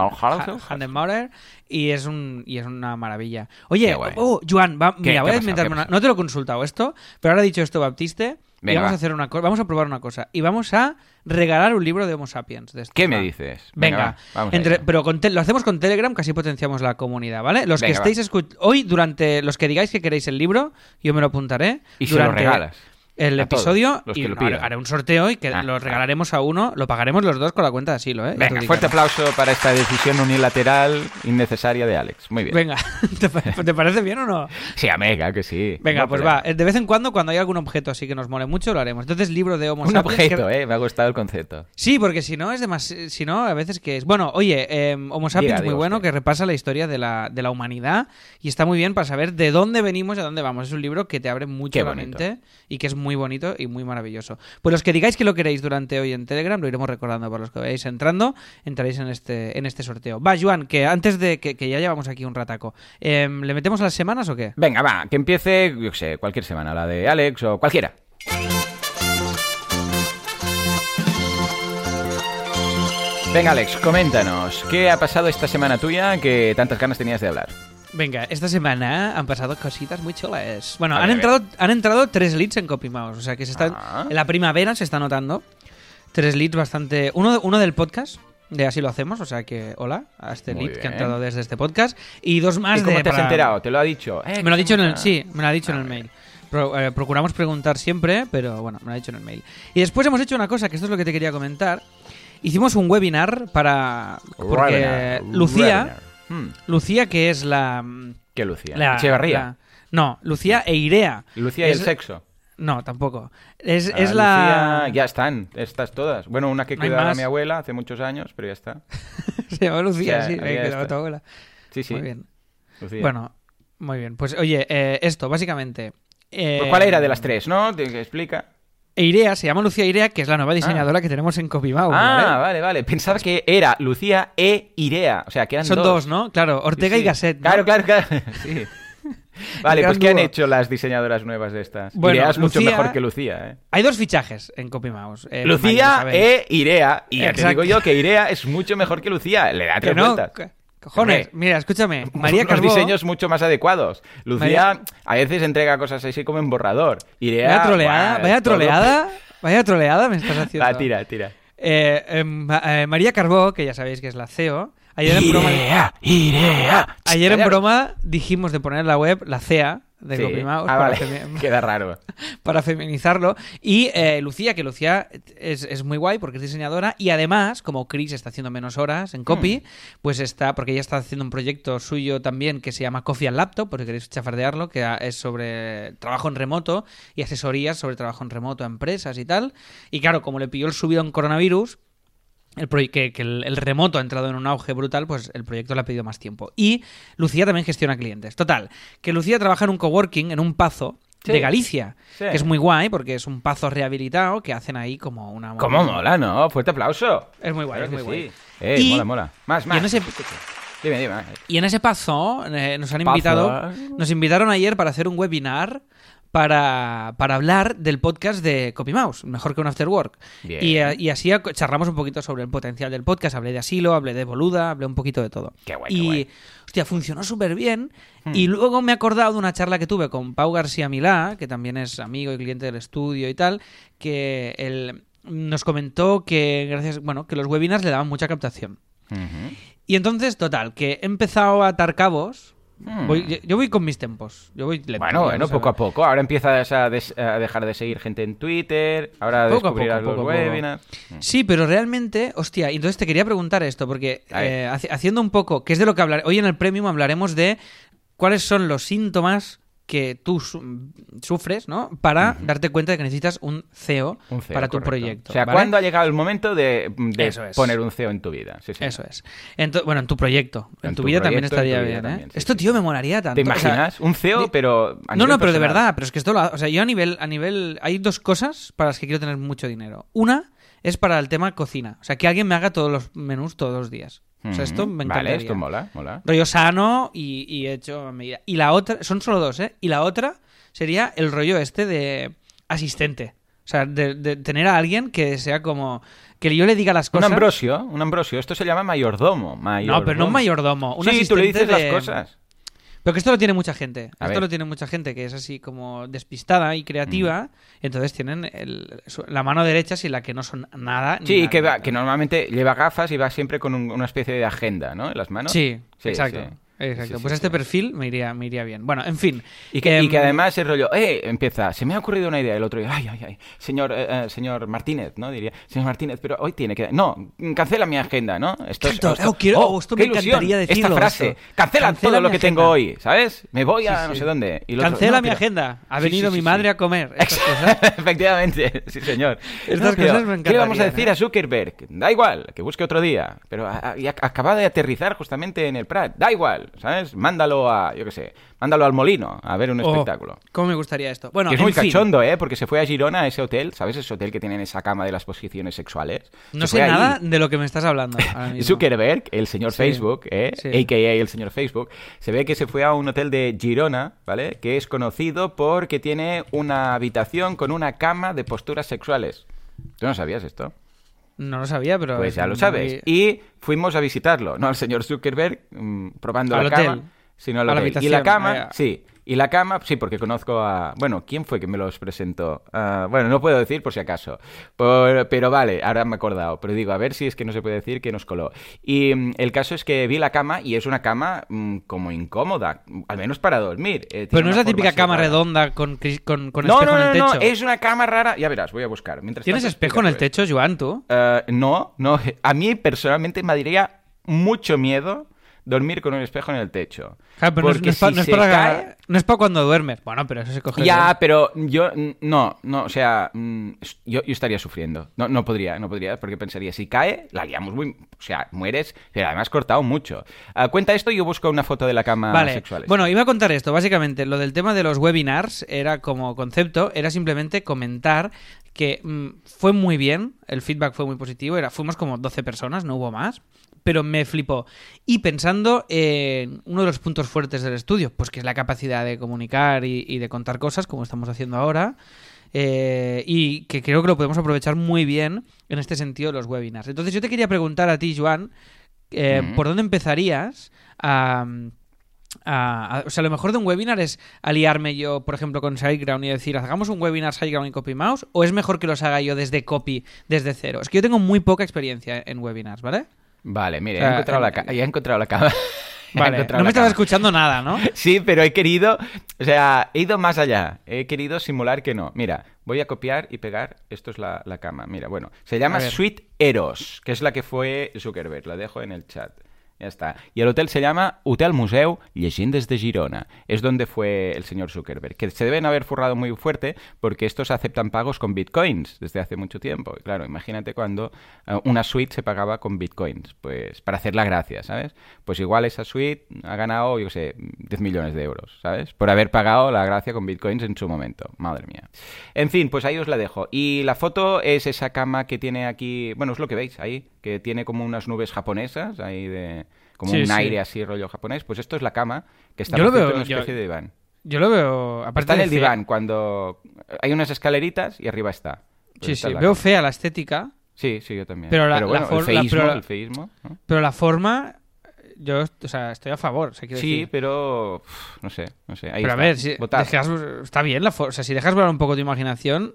y es una maravilla. Oye, Joan, mira, voy a inventarme no te lo he consultado esto, pero ahora ha dicho esto Baptiste. Venga, vamos a probar una cosa. Y vamos a regalar un libro de Homo Sapiens. ¿Qué me dices? Venga, vamos pero lo hacemos con Telegram, que así potenciamos la comunidad, ¿vale? Los que estéis hoy, durante los que digáis que queréis el libro, yo me lo apuntaré. Y se lo regalas. El episodio y haré un sorteo y que lo regalaremos a uno, lo pagaremos los dos con la cuenta de asilo, ¿eh? Venga, fuerte aplauso para esta decisión unilateral innecesaria de Alex. Muy bien. Venga, ¿te parece bien o no? Sí, amiga, que sí. Venga, pues va, de vez en cuando hay algún objeto así que nos mole mucho, lo haremos. Entonces, libro de Homo Sapiens. Un objeto, me ha gustado el concepto. Sí, porque si no, a veces que es... Bueno, oye, Homo Sapiens muy bueno, que repasa la historia de la humanidad y está muy bien para saber de dónde venimos y a dónde vamos. Es un libro que te abre mucho la mente y que es muy bonito y muy maravilloso. Pues los que digáis que lo queréis durante hoy en Telegram, lo iremos recordando para los que vayáis entrando, entraréis en este sorteo. Va, Joan, que antes de que ya llevamos aquí un rataco, ¿le metemos a las semanas o qué? Venga, va, que empiece, yo sé, cualquier semana, la de Alex o cualquiera. Venga, Alex, coméntanos, ¿qué ha pasado esta semana tuya que tantas ganas tenías de hablar? Venga, esta semana han pasado cositas muy chulas. Bueno, han entrado 3 leads en CopyMouse, o sea que en la primavera se está notando 3 leads bastante... Uno del podcast, de Así lo hacemos, o sea que hola a este lead que ha entrado desde este podcast, y 2 más. ¿Y cómo te has enterado? ¿Te lo ha dicho? Me lo ha dicho me lo ha dicho en el mail. Procuramos preguntar siempre, pero bueno, me lo ha dicho en el mail. Y después hemos hecho una cosa, que esto es lo que te quería comentar. Hicimos un webinar porque Lucía, que es la... ¿Qué Lucía? ¿Echevarría? No, Lucía e Irea. ¿Lucía y el sexo? No, tampoco. Es Lucía, la... ya están, estas todas. Bueno, una que cuidaba a mi abuela hace muchos años, pero ya está. Se llama Lucía, sí, que cuidaba a tu abuela. Sí. Muy bien. Lucía. Bueno, muy bien. Pues oye, esto, básicamente... Pues ¿cuál era de las 3, no? ¿Te explica? Irea, se llama Lucía Irea, que es la nueva diseñadora que tenemos en CopyMouse. Vale. Pensaba que era Lucía e Irea. O sea, que eran Son dos, ¿no? Claro, Ortega y Gasset, ¿no? Claro. Sí. Vale, pues ¿qué han hecho las diseñadoras nuevas de estas? Bueno, Irea es mucho Lucía... mejor que Lucía, ¿eh? Hay 2 fichajes en CopyMouse. Lucía e Irea. Y ya te digo yo que Irea es mucho mejor que Lucía. Le da 3 vueltas. Cojones, mira, escúchame. María Carbó... Los diseños mucho más adecuados. Lucía a veces entrega cosas así como en borrador. Irea... Vaya troleada me estás haciendo. Tira. María Carbó, que ya sabéis que es la CEO... Irea. Ayer en broma dijimos de poner en la web la CEA de CopyMouse. Vale. Queda raro. Para feminizarlo. Y Lucía, que Lucía es muy guay porque es diseñadora y además, como Chris está haciendo menos horas en Copy, pues porque ella está haciendo un proyecto suyo también que se llama Coffee and Laptop, porque queréis chafardearlo, que es sobre trabajo en remoto y asesorías sobre trabajo en remoto a empresas y tal. Y claro, como le pilló el subido en coronavirus, el remoto ha entrado en un auge brutal, pues el proyecto le ha pedido más tiempo. Y Lucía también gestiona clientes. Total, que Lucía trabaja en un coworking, en un Pazo de Galicia, que es muy guay porque es un Pazo rehabilitado que hacen ahí como una... ¿Cómo mola, no? Fuerte aplauso. Es muy guay, claro, es muy guay. Y... mola. Más. Dime. Y en ese Pazo nos invitaron ayer para hacer un webinar para hablar del podcast de CopyMouse, mejor que un After Work. Y así charlamos un poquito sobre el potencial del podcast. Hablé de Asilo, hablé de Boluda, hablé un poquito de todo. Qué guay. Hostia, funcionó súper bien. Y luego me he acordado de una charla que tuve con Pau García Milá, que también es amigo y cliente del estudio y tal, que él nos comentó que que los webinars le daban mucha captación. Y entonces, total, que he empezado a atar cabos Yo voy con mis tempos. Yo voy lento. Bueno, poco a poco. Ahora empiezas a dejar de seguir gente en Twitter, ahora descubrirás los webinars. Sí, pero realmente, hostia, entonces te quería preguntar esto, porque haciendo un poco, que es de lo que hablaré, hoy en el Premium hablaremos de cuáles son los síntomas que tú sufres, ¿no? Para darte cuenta de que necesitas un CEO para tu proyecto. O sea, ¿vale? ¿cuándo ha llegado el momento de poner un CEO en tu vida? Sí, Eso es. Bueno, en tu proyecto. En tu vida también estaría bien, ¿eh? También, sí, esto, tío, me molaría tanto. ¿Te imaginas? Un CEO, pero a nivel pero de personal. verdad. Pero es que esto o sea, yo a nivel... Hay dos cosas para las que quiero tener mucho dinero. Una es para el tema cocina. O sea, que alguien me haga todos los menús todos los días. O sea, esto me encantaría. Vale, esto mola. Rollo sano y hecho a medida. Y la otra, son solo dos, ¿eh? Y la otra sería el rollo este de asistente. O sea, de tener a alguien que sea como... Que yo le diga las cosas... Un Ambrosio. Esto se llama mayordomo. No, pero no un mayordomo. Un sí, tú le dices asistente las cosas. Pero que esto lo tiene mucha gente. A Esto ver. lo tiene mucha gente que es así como despistada y creativa. Entonces tienen la mano derecha sin la que no son nada. ni Sí, nada. que normalmente lleva gafas y va siempre con una especie de agenda, ¿no? En las manos. Sí, Sí, exacto. sí. Exacto. Sí, Pues este sí. perfil me iría bien. Bueno, en fin. Y que además el rollo, empieza, se me ha ocurrido una idea. El otro, ay, señor Martínez, ¿no? Diría, señor Martínez, pero hoy tiene que... No, cancela mi agenda, ¿no? Esto me encantaría decirlo. Esta frase, cancela todo lo que tengo hoy, ¿sabes? Me voy a no sé dónde. Y el otro, cancela no, mi pero... agenda. Ha venido mi madre a comer. Estas cosas. Efectivamente, sí, señor. Estas Pero, cosas me encantarían. ¿qué le vamos a decir a Zuckerberg? Da igual, que busque otro día. Pero acaba de aterrizar justamente en el Prat. Da igual, ¿sabes? Mándalo a, yo qué sé, mándalo al Molino a ver un espectáculo. ¿Cómo me gustaría esto? Bueno, Que es en muy fin. cachondo, porque se fue a Girona, a ese hotel, ¿sabes? Ese hotel que tienen esa cama de las posiciones sexuales. No Se sé fue ahí. nada de lo que me estás hablando ahora mismo. Zuckerberg, el señor Sí. Facebook, Sí. a.k.a. el señor Facebook, se ve que se fue a un hotel de Girona, ¿vale? Que es conocido porque tiene una habitación con una cama de posturas sexuales. ¿Tú no sabías esto? No lo sabía, pero... Pues ya lo sabes. Y fuimos a visitarlo, no al señor Zuckerberg probando Al la hotel. cama, sino al A la hotel. Y habitación, la cama, vaya. sí. Y la cama, sí, porque conozco a... Bueno, ¿quién fue que me los presentó? Bueno, no puedo decir por si acaso. Pero vale, ahora me he acordado. Pero digo, a ver si es que no se puede decir que nos coló. Y el caso es que vi la cama y es una cama como incómoda, al menos para dormir. Pero no es la típica cama redonda con espejo No, en el techo. no, es una cama rara. Ya verás, voy a buscar. Mientras ¿Tienes tanto, espejo en el explica, techo, Joan, tú? pues. No. A mí personalmente me daría mucho miedo dormir con un espejo en el techo. Claro, pero Porque si se cae... no es para cuando duermes. Bueno, pero eso se coge Ya, bien. pero yo no, o sea, yo estaría sufriendo. No podría, porque pensaría, si cae, la liamos muy... O sea, mueres, pero además cortado mucho. Cuenta esto y yo busco una foto de la cama Vale, sexual. bueno, iba a contar esto. Básicamente, lo del tema de los webinars era como concepto, era simplemente comentar que fue muy bien, el feedback fue muy positivo, fuimos como 12 personas, no hubo más, pero me flipó. Y pensando en uno de los puntos fuertes del estudio, pues que es la capacidad de comunicar y de contar cosas, como estamos haciendo ahora, y que creo que lo podemos aprovechar muy bien en este sentido de los webinars. Entonces yo te quería preguntar a ti, Joan, ¿por dónde empezarías o sea, lo mejor de un webinar es aliarme yo, por ejemplo, con SiteGround y decir, hagamos un webinar SiteGround y CopyMouse, o es mejor que los haga yo desde copy, desde cero? Es que yo tengo muy poca experiencia en webinars, ¿vale? Vale, mire, O sea, ya he encontrado la cama. Vale, no me estabas escuchando nada, ¿no? Sí, pero he querido, o sea, he ido más allá. He querido simular que no. Mira, voy a copiar y pegar. Esto es la cama. Mira, bueno, se llama Suite Eros, que es la que fue Zuckerberg. La dejo en el chat. Ya está. Y el hotel se llama Hotel Museu Llegendes de Girona. Es donde fue el señor Zuckerberg. Que se deben haber forrado muy fuerte porque estos aceptan pagos con bitcoins desde hace mucho tiempo. Y claro, imagínate cuando una suite se pagaba con bitcoins. Pues para hacer la gracia, ¿sabes? Pues igual esa suite ha ganado, yo qué sé, 10 millones de euros, ¿sabes? Por haber pagado la gracia con bitcoins en su momento. Madre mía. En fin, pues ahí os la dejo. Y la foto es esa cama que tiene aquí... Bueno, es lo que veis ahí. Que tiene como unas nubes japonesas ahí de... Como un aire así, rollo japonés. Pues esto es la cama, que está en una especie de diván. Yo lo veo... Está en el diván, cuando hay unas escaleritas y arriba está. Pues veo fea la estética. Sí, yo también. Pero bueno, el feísmo, ¿no? Pero la forma... yo, o sea, estoy a favor. O sea, quiero Sí, decir. pero no sé. Ahí Pero a está. ver, si Votad. está bien o sea, si dejas volar un poco tu imaginación,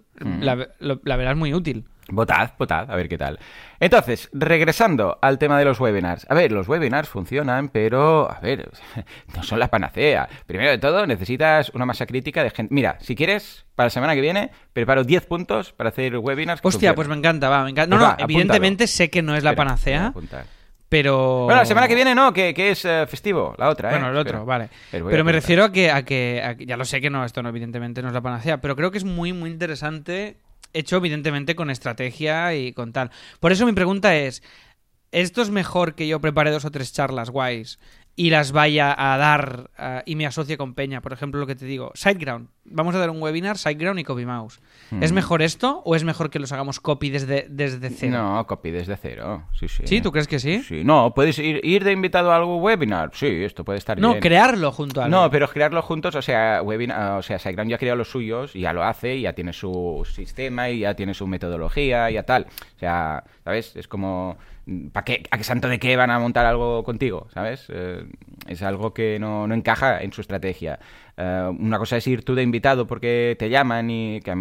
la verás muy útil. Votad, a ver qué tal. Entonces, regresando al tema de los webinars. A ver, los webinars funcionan, pero, a ver, no son la panacea. Primero de todo, necesitas una masa crítica de gente. Mira, si quieres, para la semana que viene, preparo 10 puntos para hacer webinars. Hostia, funcionen. pues me encanta, va, me encanta. Pues No, va, no, apúntalo. evidentemente sé que no es la Espera, voy a panacea, apuntar. pero... Bueno, la semana que viene no, que es festivo, la otra, Bueno, el Espera. otro, vale. Voy a Pero me apuntar. refiero a que ya lo sé que no, esto no, evidentemente no es la panacea, pero creo que es muy, muy interesante, hecho evidentemente con estrategia y con tal. Por eso mi pregunta es, ¿esto es mejor que yo prepare 2 o 3 charlas guays y las vaya a dar y me asocie con Peña? Por ejemplo, lo que te digo, SiteGround. Vamos a dar un webinar, SiteGround y CopyMouse. ¿Es mejor esto o es mejor que los hagamos copy desde cero? No, copy desde cero. Sí, sí. ¿Sí? ¿Tú crees que sí? Sí, no, puedes ir de invitado a algún webinar. Sí, esto puede estar No, bien. crearlo junto a algo. No, pero crearlo juntos, o sea, SiteGround ya ha creado los suyos y ya lo hace, y ya tiene su sistema y ya tiene su metodología y ya tal. O sea, ¿sabes? Es como, ¿para qué? ¿A qué santo de qué van a montar algo contigo? ¿Sabes? Es algo que no encaja en su estrategia. Una cosa es ir tú de invitado porque te llaman y que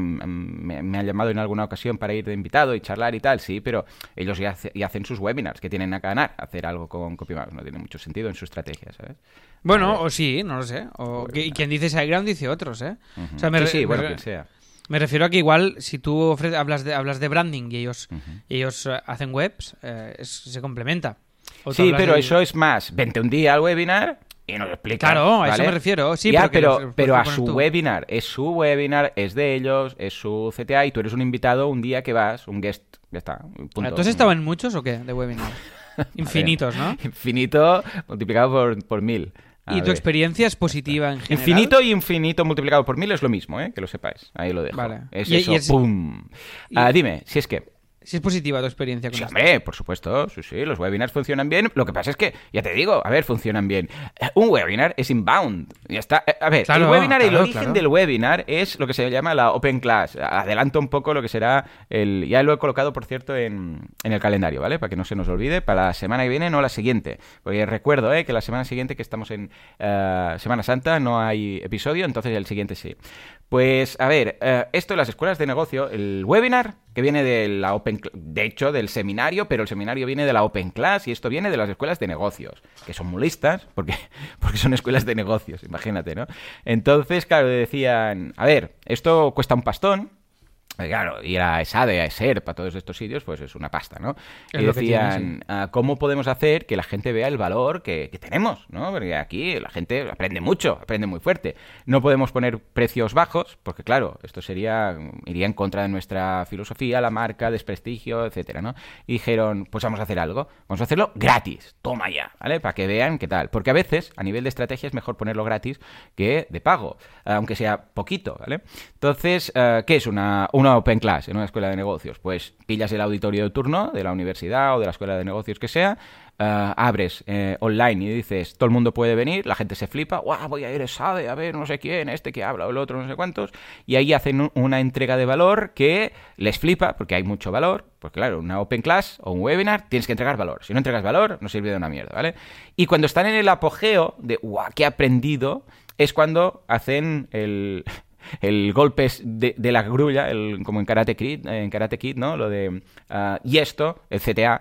me han llamado en alguna ocasión para ir de invitado y charlar y tal, sí, pero ellos ya hacen sus webinars, que tienen a ganar hacer algo con CopyMouse. No tiene mucho sentido en su estrategia, ¿sabes? Bueno, o sí, no lo sé. O y quien dice SiteGround dice otros, ¿eh? Ujú. O sea, Sí, bueno, quien sea. me refiero a que igual si tú hablas de branding y ellos hacen webs, se complementa. O tú Sí, hablas pero de- eso es más. Vente un día al webinar y nos lo explicas. Claro, a ¿vale? eso me refiero. Sí, Ya, pero que pero los a pones su tú. webinar. Es su webinar, es de ellos, es su CTA y tú eres un invitado un día que vas, un guest. Ya está. Punto. ¿Tú has estado en muchos o qué? De webinar. Infinitos, ¿no? Infinito multiplicado por 1000. A ¿Y tu ver. experiencia es positiva en general? Infinito y infinito multiplicado por 1000 es lo mismo, ¿eh? Que lo sepáis. Ahí lo dejo. Vale. Es Y- eso. y es- ¡Pum! Dime, si es que... Si es positiva tu experiencia con Sí, esto. hombre, por supuesto, sí, los webinars funcionan bien. Lo que pasa es que, ya te digo, a ver, funcionan bien. Un webinar es inbound. Ya está. A ver, Claro, el webinar, el claro, origen claro. del webinar es lo que se llama la Open Class. Adelanto un poco lo que será el... Ya lo he colocado, por cierto, en el calendario, ¿vale? Para que no se nos olvide, para la semana que viene, no la siguiente. Porque recuerdo, que la semana siguiente, que estamos en Semana Santa, no hay episodio, entonces el siguiente sí. Pues, a ver, esto en las escuelas de negocio, el webinar, que viene de la de hecho, del seminario, pero el seminario viene de la Open Class y esto viene de las escuelas de negocios, que son muy listas, porque son escuelas de negocios, imagínate, ¿no? Entonces, claro, decían, a ver, esto cuesta un pastón. Claro, ir a ESADE, a ESERP, a todos estos sitios, pues es una pasta, ¿no? Es Y lo que tiene, decían, ¿cómo podemos hacer que la gente vea el valor que tenemos, ¿no? Porque aquí la gente aprende mucho, aprende muy fuerte. No podemos poner precios bajos, porque claro, esto iría en contra de nuestra filosofía, la marca, desprestigio, etcétera, ¿no? Y dijeron, pues vamos a hacer algo, vamos a hacerlo gratis, toma ya, ¿vale? Para que vean qué tal. Porque a veces, a nivel de estrategia, es mejor ponerlo gratis que de pago, aunque sea poquito, ¿vale? Entonces, ¿qué es una Open Class en una escuela de negocios? Pues pillas el auditorio de turno de la universidad o de la escuela de negocios que sea, abres online y dices, todo el mundo puede venir, la gente se flipa, ¡guau! Voy a ir a ESADE, a ver no sé quién, este que habla o el otro no sé cuántos, y ahí hacen una entrega de valor que les flipa, porque hay mucho valor, porque claro, una Open Class o un webinar tienes que entregar valor, si no entregas valor no sirve de una mierda, ¿vale? Y cuando están en el apogeo de, ¡guau! ¿Qué he aprendido? Es cuando hacen el golpe de la grulla, como en Karate Kid, ¿no? Lo de... y esto, el CTA,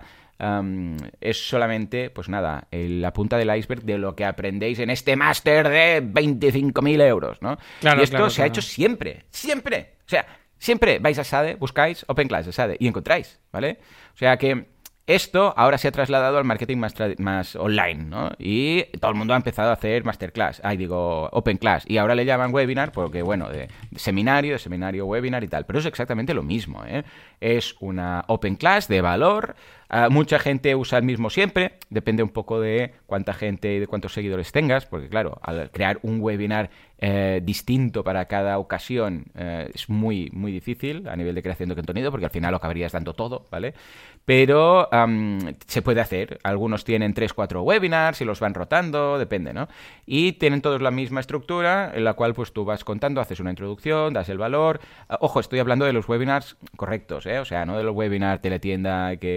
es solamente, pues nada, la punta del iceberg de lo que aprendéis en este máster de 25.000 euros, ¿no? Claro, y esto claro, se ha claro. hecho siempre. O sea, siempre vais a SADE, buscáis Open Class de SADE y encontráis, ¿vale? O sea que... Esto ahora se ha trasladado al marketing más online, ¿no? Y todo el mundo ha empezado a hacer masterclass, Open Class. Y ahora le llaman webinar porque, bueno, de seminario, webinar y tal. Pero es exactamente lo mismo, ¿eh? Es una Open Class de valor. Mucha gente usa el mismo siempre. Depende un poco de cuánta gente y de cuántos seguidores tengas. Porque, claro, al crear un webinar distinto para cada ocasión es muy, muy difícil a nivel de creación de contenido, porque al final lo acabarías dando todo, ¿vale? Pero se puede hacer. Algunos tienen 3-4 webinars y los van rotando, depende, ¿no? Y tienen todos la misma estructura, en la cual pues tú vas contando, haces una introducción, das el valor. Ojo, estoy hablando de los webinars correctos, ¿eh? O sea, no de los webinars teletienda que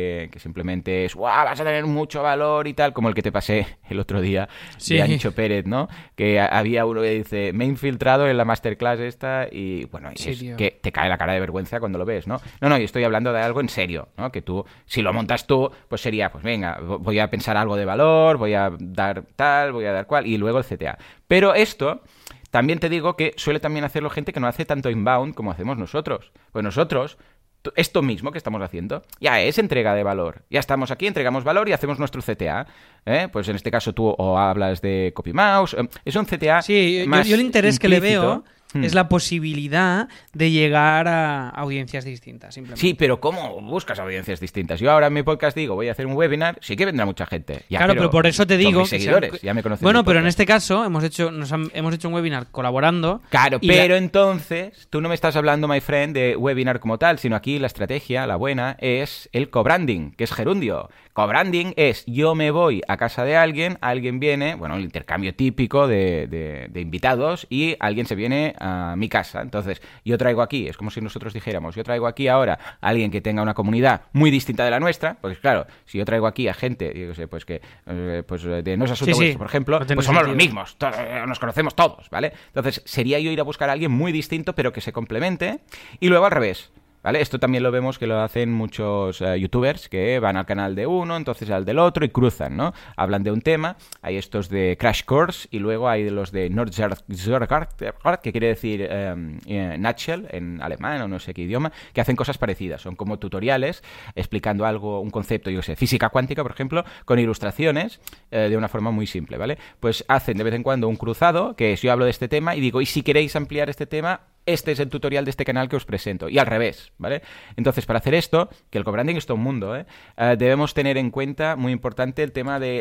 simplemente es, ¡guau! Vas a tener mucho valor y tal, como el que te pasé el otro día de Ancho Pérez, ¿no? Que había uno que dice, me he infiltrado en la masterclass esta y, bueno, y es que te cae la cara de vergüenza cuando lo ves, ¿no? No, yo estoy hablando de algo en serio, ¿no? Que tú, si lo montas tú, pues sería, pues venga, voy a pensar algo de valor, voy a dar tal, voy a dar cual, y luego el CTA. Pero esto... También te digo que suele también hacerlo gente que no hace tanto inbound como hacemos nosotros. Pues nosotros, esto mismo que estamos haciendo, ya es entrega de valor. Ya estamos aquí, entregamos valor y hacemos nuestro CTA. Pues en este caso tú o hablas de CopyMouse. Es un CTA más yo el interés que le veo... Mm. Es la posibilidad de llegar a audiencias distintas, simplemente. Sí, pero ¿cómo buscas audiencias distintas? Yo ahora en mi podcast digo, voy a hacer un webinar, sí que vendrá mucha gente. Ya, claro, pero por eso te digo... Mis seguidores, ya me conocen. Bueno, pero en este caso hemos hecho un webinar colaborando. Claro, pero entonces tú no me estás hablando, my friend, de webinar como tal, sino aquí la estrategia, la buena, es el co-branding, que es gerundio. Co-branding es yo me voy a casa de alguien viene, bueno, el intercambio típico de invitados y alguien se viene a mi casa. Entonces, yo traigo aquí, es como si nosotros dijéramos, yo traigo aquí ahora a alguien que tenga una comunidad muy distinta de la nuestra, porque claro, si yo traigo aquí a gente, yo sé, pues que pues de No es Asunto Vuestro, por ejemplo, pues somos los mismos, nos conocemos todos, ¿vale? Entonces, sería yo ir a buscar a alguien muy distinto, pero que se complemente, y luego al revés. ¿Vale? Esto también lo vemos que lo hacen muchos youtubers que van al canal de uno, entonces al del otro y cruzan, ¿no? Hablan de un tema, hay estos de Crash Course y luego hay los de Nordjärgard, que quiere decir Nutshell en alemán o no sé qué idioma, que hacen cosas parecidas. Son como tutoriales explicando algo, un concepto, yo sé, física cuántica, por ejemplo, con ilustraciones de una forma muy simple, ¿vale? Pues hacen de vez en cuando un cruzado, que es yo hablo de este tema y digo, y si queréis ampliar este tema, este es el tutorial de este canal que os presento. Y al revés, ¿vale? Entonces, para hacer esto, que el co-branding es todo un mundo, debemos tener en cuenta, muy importante, el tema de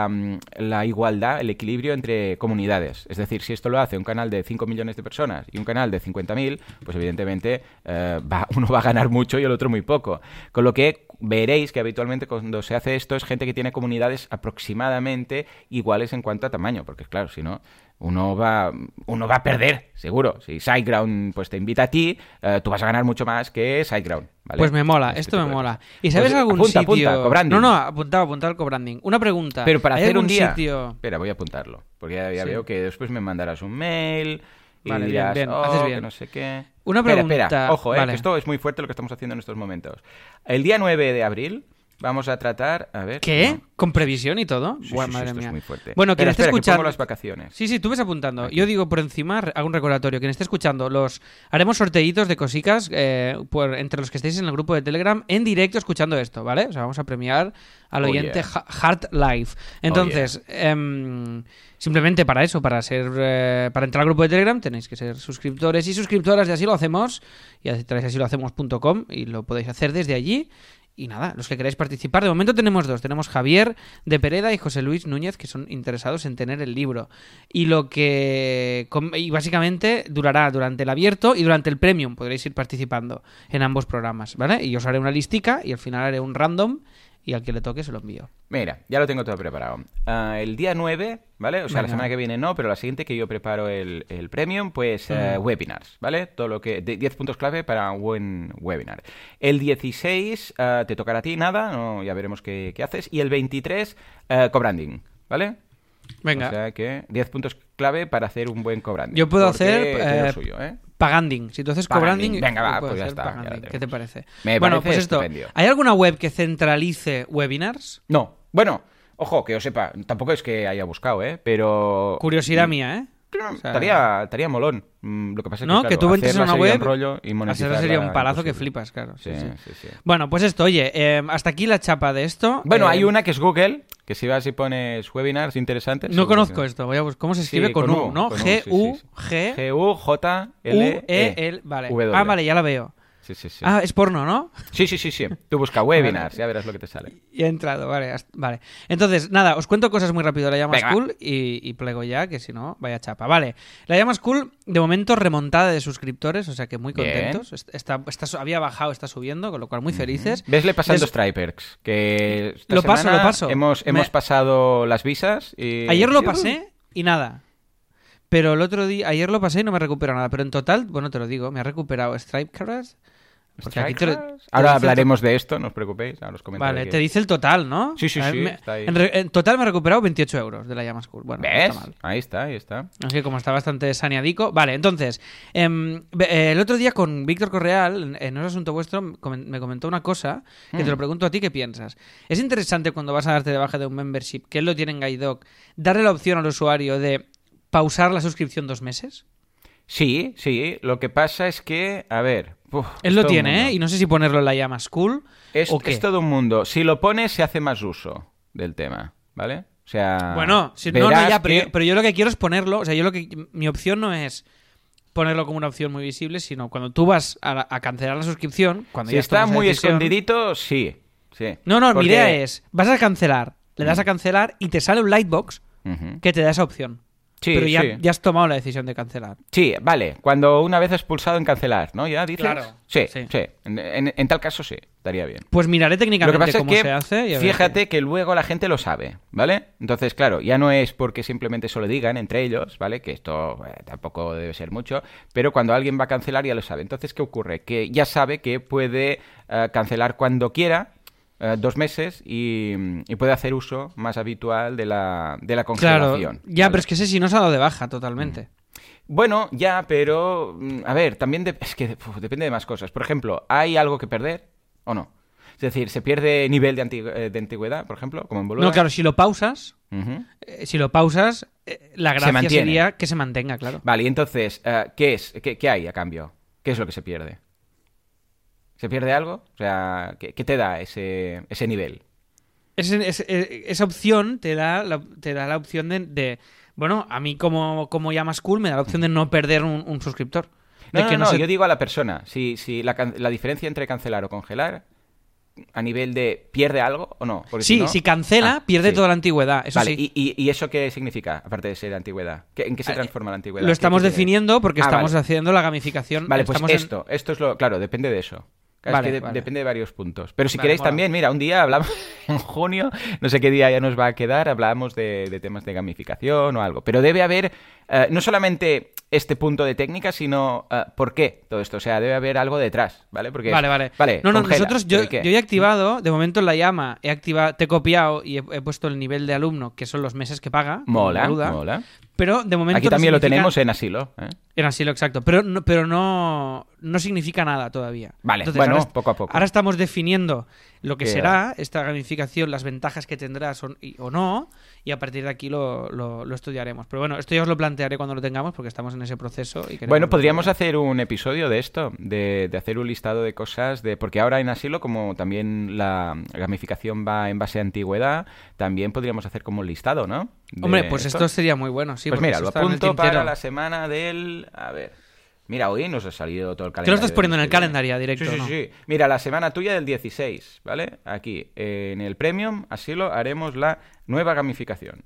la igualdad, el equilibrio entre comunidades. Es decir, si esto lo hace un canal de 5 millones de personas y un canal de 50.000, pues evidentemente uno va a ganar mucho y el otro muy poco. Con lo que veréis que habitualmente cuando se hace esto es gente que tiene comunidades aproximadamente iguales en cuanto a tamaño, porque claro, si no... Uno va a perder, seguro. Si SiteGround pues te invita a ti, tú vas a ganar mucho más que SiteGround, ¿vale? Pues me mola, esto me mola. ¿Y sabes pues, algún sitio? Apunta, co-branding. No, apunta el co-branding. Una pregunta. Pero para hacer un día... sitio... Espera, voy a apuntarlo. Porque ya veo que después me mandarás un mail y vale, dirás, bien. Haces bien. que no sé qué... Una pregunta... Espera. Ojo, vale. que esto es muy fuerte lo que estamos haciendo en estos momentos. El día 9 de abril... Vamos a tratar, a ver... ¿Qué? No. ¿Con previsión y todo? Sí, Buah, sí, madre esto mía. es muy fuerte. Bueno, quien esté escuchando... Que pongo las vacaciones. Sí, tú ves apuntando. Aquí. Yo digo por encima, hago un recordatorio. Quien esté escuchando, haremos sorteitos de cosicas entre los que estéis en el grupo de Telegram en directo escuchando esto, ¿vale? O sea, vamos a premiar al oyente Heart Live. Entonces, simplemente para eso, para entrar al grupo de Telegram tenéis que ser suscriptores y suscriptoras de Así Lo Hacemos y asilohacemos.com y lo podéis hacer desde allí. Y nada, los que queráis participar, de momento tenemos dos. Tenemos Javier de Pereda y José Luis Núñez, que son interesados en tener el libro. Y básicamente durará durante el abierto y durante el premium. Podréis ir participando en ambos programas, ¿vale? Y yo os haré una listica y al final haré un random y al que le toque se lo envío. Mira, ya lo tengo todo preparado. El día 9, ¿vale? O sea, la semana que viene no, pero la siguiente que yo preparo el premium, pues webinars, ¿vale? Todo lo que... 10 puntos clave para un buen webinar. El 16 te tocará a ti, nada, no, ya veremos qué haces. Y el 23, co-branding, ¿vale? Venga. O sea que 10 puntos clave para hacer un buen co-branding. Yo puedo hacer... tiene lo suyo, Paganding. Si tú haces co-branding... Venga, va, pues ya está. ¿Qué te parece? Me parece pues esto. estupendio. ¿Hay alguna web que centralice webinars? No. Bueno, ojo, que yo sepa, tampoco es que haya buscado, pero... Curiosidad mía, ¿eh? O sea, estaría molón. Lo que pasa es que, no, claro, que tú entres en una web rollo y monetizarla sería un palazo que flipas, claro. Sí. Bueno, pues esto, oye, hasta aquí la chapa de esto. Bueno, hay una que es Google, que si vas y pones webinars interesantes... No conozco esto, voy a buscar. ¿Cómo se escribe? Con U, ¿no? G-U-G... G-U-J-L-E... Vale. W. Vale, ya la veo. Sí. Ah, es porno, ¿no? Sí. Tú busca webinars, ya verás lo que te sale. Y he entrado, vale. Entonces, nada, os cuento cosas muy rápido. La llama Venga. School y plego ya, que si no, vaya chapa. Vale, la llama School, de momento remontada de suscriptores, o sea que muy contentos. Había bajado, está subiendo, con lo cual muy felices. Vesle pasando Striperx, que esta lo semana paso. Hemos pasado las visas y... Ayer lo pasé y nada. Pero el otro día, ayer lo pasé y no me recupero nada. Pero en total, bueno, te lo digo, me ha recuperado Striperx. Porque aquí te Ahora dice hablaremos de esto, no os preocupéis. Ahora os comentaré Vale, que- te dice el total, ¿no? Sí, A ver, está ahí. en total me he recuperado 28 euros de la Llama School. Bueno, no ¿Ves? está mal. Ahí está. Así que como está bastante saneadico. Vale, entonces, el otro día con Víctor Correal, en un asunto vuestro, me comentó una cosa que te lo pregunto a ti, ¿qué piensas? ¿Es interesante cuando vas a darte de baja de un membership, que él lo tiene en GuideDoc, darle la opción al usuario de pausar la suscripción 2 meses? Sí. Lo que pasa es que, a ver... Él lo tiene, ¿eh? Y no sé si ponerlo en la Llama School o qué. Es todo un mundo. Si lo pones, se hace más uso del tema, ¿vale? O sea... Bueno, pero yo lo que quiero es ponerlo... O sea, mi opción no es ponerlo como una opción muy visible, sino cuando tú vas a cancelar la suscripción... Cuando Si ya está tomas la muy decisión- escondidito, sí. No, Porque- mi idea es... Vas a cancelar, le das a cancelar y te sale un lightbox Ujú. que te da esa opción. Sí, pero ya, sí. ya has tomado la decisión de cancelar. Sí, vale. Cuando una vez has pulsado en cancelar, ¿no? ¿Ya dices? Claro. Sí. Sí. En tal caso, sí. Estaría bien. Pues miraré Lo que técnicamente pasa es cómo que, se hace. Y a ver fíjate que luego la gente lo sabe, ¿vale? Entonces, claro, ya no es porque simplemente se lo digan entre ellos, ¿vale? Que esto tampoco debe ser mucho, pero cuando alguien va a cancelar ya lo sabe. Entonces, ¿qué ocurre? Que ya sabe que puede cancelar cuando quiera, 2 meses, y puede hacer uso más habitual de la Claro, congelación. ya, ¿vale? pero es que ese sí no se ha dado de baja totalmente. Bueno, ya, pero a ver, también es que depende de más cosas. Por ejemplo, ¿hay algo que perder o no? Es decir, ¿se pierde nivel de antigüedad, por ejemplo, como en Boluda? No, claro, si lo pausas, Ujú. la gracia mantiene. sería que se mantenga, claro. Vale, y entonces, ¿qué hay a cambio? ¿Qué es lo que se pierde? ¿Se pierde algo? O sea, ¿qué te da ese nivel? Esa opción te da la opción bueno, a mí como Llama School me da la opción de no perder un suscriptor. Yo digo a la persona. Si la diferencia entre cancelar o congelar, a nivel de ¿pierde algo o no? Porque Sí, no- si cancela, pierde sí. toda la antigüedad, eso Vale, sí. ¿y eso qué significa, aparte de ser antigüedad? ¿En qué se transforma la antigüedad? Lo estamos ¿Qué tiene? definiendo porque estamos vale. haciendo la gamificación. Vale, pues Estamos en- esto es lo... Claro, depende de eso. Claro, Vale, es que vale. depende de varios puntos. Pero si Vale, queréis mola. también, mira, un día hablamos en junio, no sé qué día ya nos va a quedar, hablamos de temas de gamificación o algo. Pero debe haber no solamente este punto de técnica, sino por qué todo esto. O sea, debe haber algo detrás, ¿vale? Porque Vale. Vale, No, congela, nosotros, yo ¿pero y qué? he activado, de momento en la Llama, te he copiado y he puesto el nivel de alumno, que son los meses que paga. Mola, Boluda. mola. Pero de momento Aquí no también lo significa- tenemos en asilo, ¿eh? En asilo, exacto. Pero no significa nada todavía. Vale, bueno, poco a poco. Ahora estamos definiendo lo que Queda. será esta gamificación, las ventajas que tendrás o no, y a partir de aquí lo estudiaremos. Pero bueno, esto ya os lo plantearé cuando lo tengamos, porque estamos en ese proceso. Y queremos Bueno, podríamos verlo. hacer un episodio de esto, de hacer un listado de cosas, porque ahora en asilo, como también la gamificación va en base a antigüedad, también podríamos hacer como un listado, ¿no? De Hombre, pues esto sería muy bueno, sí. Pues porque mira, eso lo está en el apunto para tintero. la semana del... A ver, mira, hoy nos ha salido todo el Te calendario. lo estás poniendo en del el mes que viene. calendario directo, Sí, ¿no? sí. Mira, la semana tuya del 16, ¿vale? Aquí, en el Premium, asilo, haremos la nueva gamificación.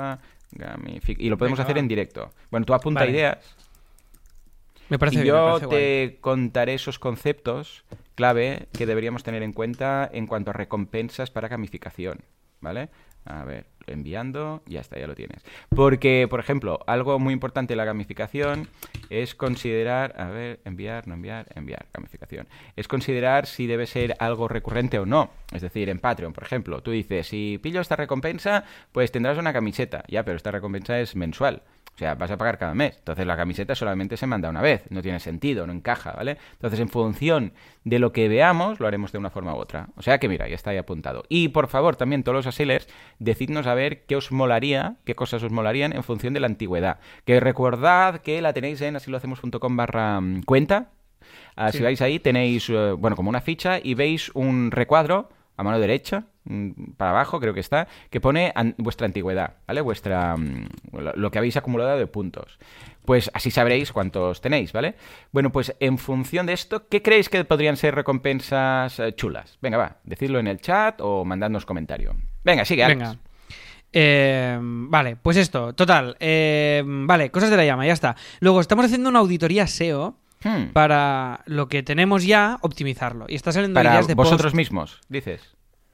Y lo podemos Venga, hacer va. en directo. Bueno, tú apunta Vale. ideas. Me parece Y bien, me yo parece guay. te contaré esos conceptos clave que deberíamos tener en cuenta en cuanto a recompensas para gamificación, ¿vale? A ver, enviando, ya está, ya lo tienes. Porque, por ejemplo, algo muy importante en la gamificación es considerar, a ver, enviar, gamificación. Es considerar si debe ser algo recurrente o no. Es decir, en Patreon, por ejemplo, tú dices, si pillo esta recompensa, pues tendrás una camiseta. Ya, pero esta recompensa es mensual. O sea, vas a pagar cada mes. Entonces la camiseta solamente se manda una vez. No tiene sentido, no encaja, ¿vale? Entonces, en función de lo que veamos, lo haremos de una forma u otra. O sea que, mira, ya está ahí apuntado. Y, por favor, también todos los asilers, decidnos a ver qué os molaría, qué cosas os molarían en función de la antigüedad. Que recordad que la tenéis en asilohacemos.com/cuenta. Sí. Si vais ahí, tenéis, bueno, como una ficha y veis un recuadro a mano derecha, para abajo creo que está, que pone vuestra antigüedad, ¿vale? Lo que habéis acumulado de puntos. Pues así sabréis cuántos tenéis, ¿vale? Bueno, pues en función de esto, ¿qué creéis que podrían ser recompensas chulas? Venga, va, decidlo en el chat o mandadnos comentario. Venga, sigue, Alex. Venga. Vale, pues esto, total. Vale, cosas de la Llama, ya está. Luego, estamos haciendo una auditoría SEO para lo que tenemos ya, optimizarlo. Y está saliendo Para ideas de vosotros post. mismos, dices.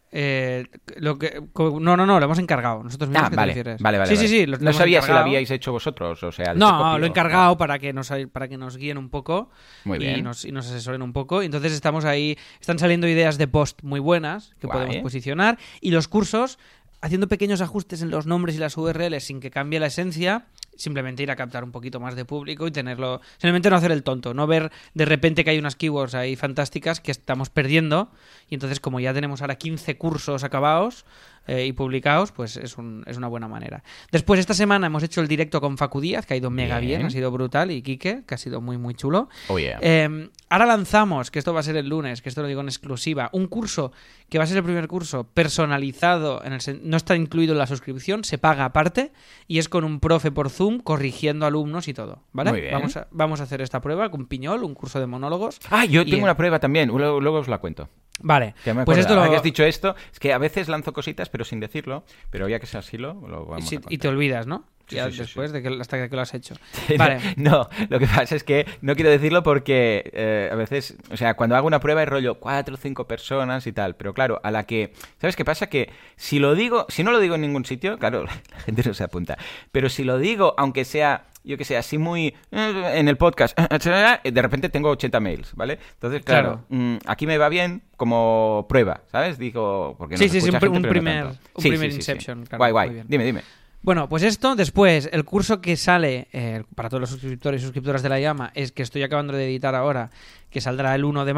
No, lo hemos encargado. Nosotros mismos, ¿qué te refieres? Vale. Sí. No sabía si lo habíais hecho vosotros, o sea... No, lo he encargado para que nos guíen un poco. Muy bien. Y nos asesoren un poco. Entonces estamos ahí, están saliendo ideas de post muy buenas que podemos posicionar. Y los cursos, haciendo pequeños ajustes en los nombres y las URLs sin que cambie la esencia... Simplemente ir a captar un poquito más de público y tenerlo... Simplemente no hacer el tonto, no ver de repente que hay unas keywords ahí fantásticas que estamos perdiendo y entonces como ya tenemos ahora 15 cursos acabados y publicados, pues es una buena manera. Después esta semana hemos hecho el directo con Facu Díaz, que ha ido mega bien, ha sido brutal, y Quique, que ha sido muy muy chulo. Oh, yeah. Ahora lanzamos, que esto va a ser el lunes, que esto lo digo en exclusiva, un curso que va a ser el primer curso personalizado, no está incluido en la suscripción, se paga aparte y es con un profe por Zoom corrigiendo alumnos y todo, ¿vale? Muy bien. Vamos a hacer esta prueba con Piñol, un curso de monólogos. Yo tengo una prueba también, luego os la cuento. Vale, pues esto que has dicho esto, es que a veces lanzo cositas pero sin decirlo, pero ya que es así lo vamos a contar. Y te olvidas, ¿no? Sí, después de que hasta que lo has hecho. Sí, vale. No, lo que pasa es que no quiero decirlo porque a veces, o sea, cuando hago una prueba es rollo 4 o 5 personas y tal, pero claro, a la que, ¿sabes qué pasa? Que si no lo digo en ningún sitio, claro, la gente no se apunta, pero si lo digo, aunque sea, yo que sé, así muy en el podcast, de repente tengo 80 mails, ¿vale? Entonces, claro. Aquí me va bien como prueba, ¿sabes? Digo, porque no sí, gente, un pero primer, no tanto. un primer Inception. Sí. Claro, Guay. Dime. Bueno, pues esto, después, el curso que sale para todos los suscriptores y suscriptoras de La Llama es que estoy acabando de editar ahora, que saldrá el 1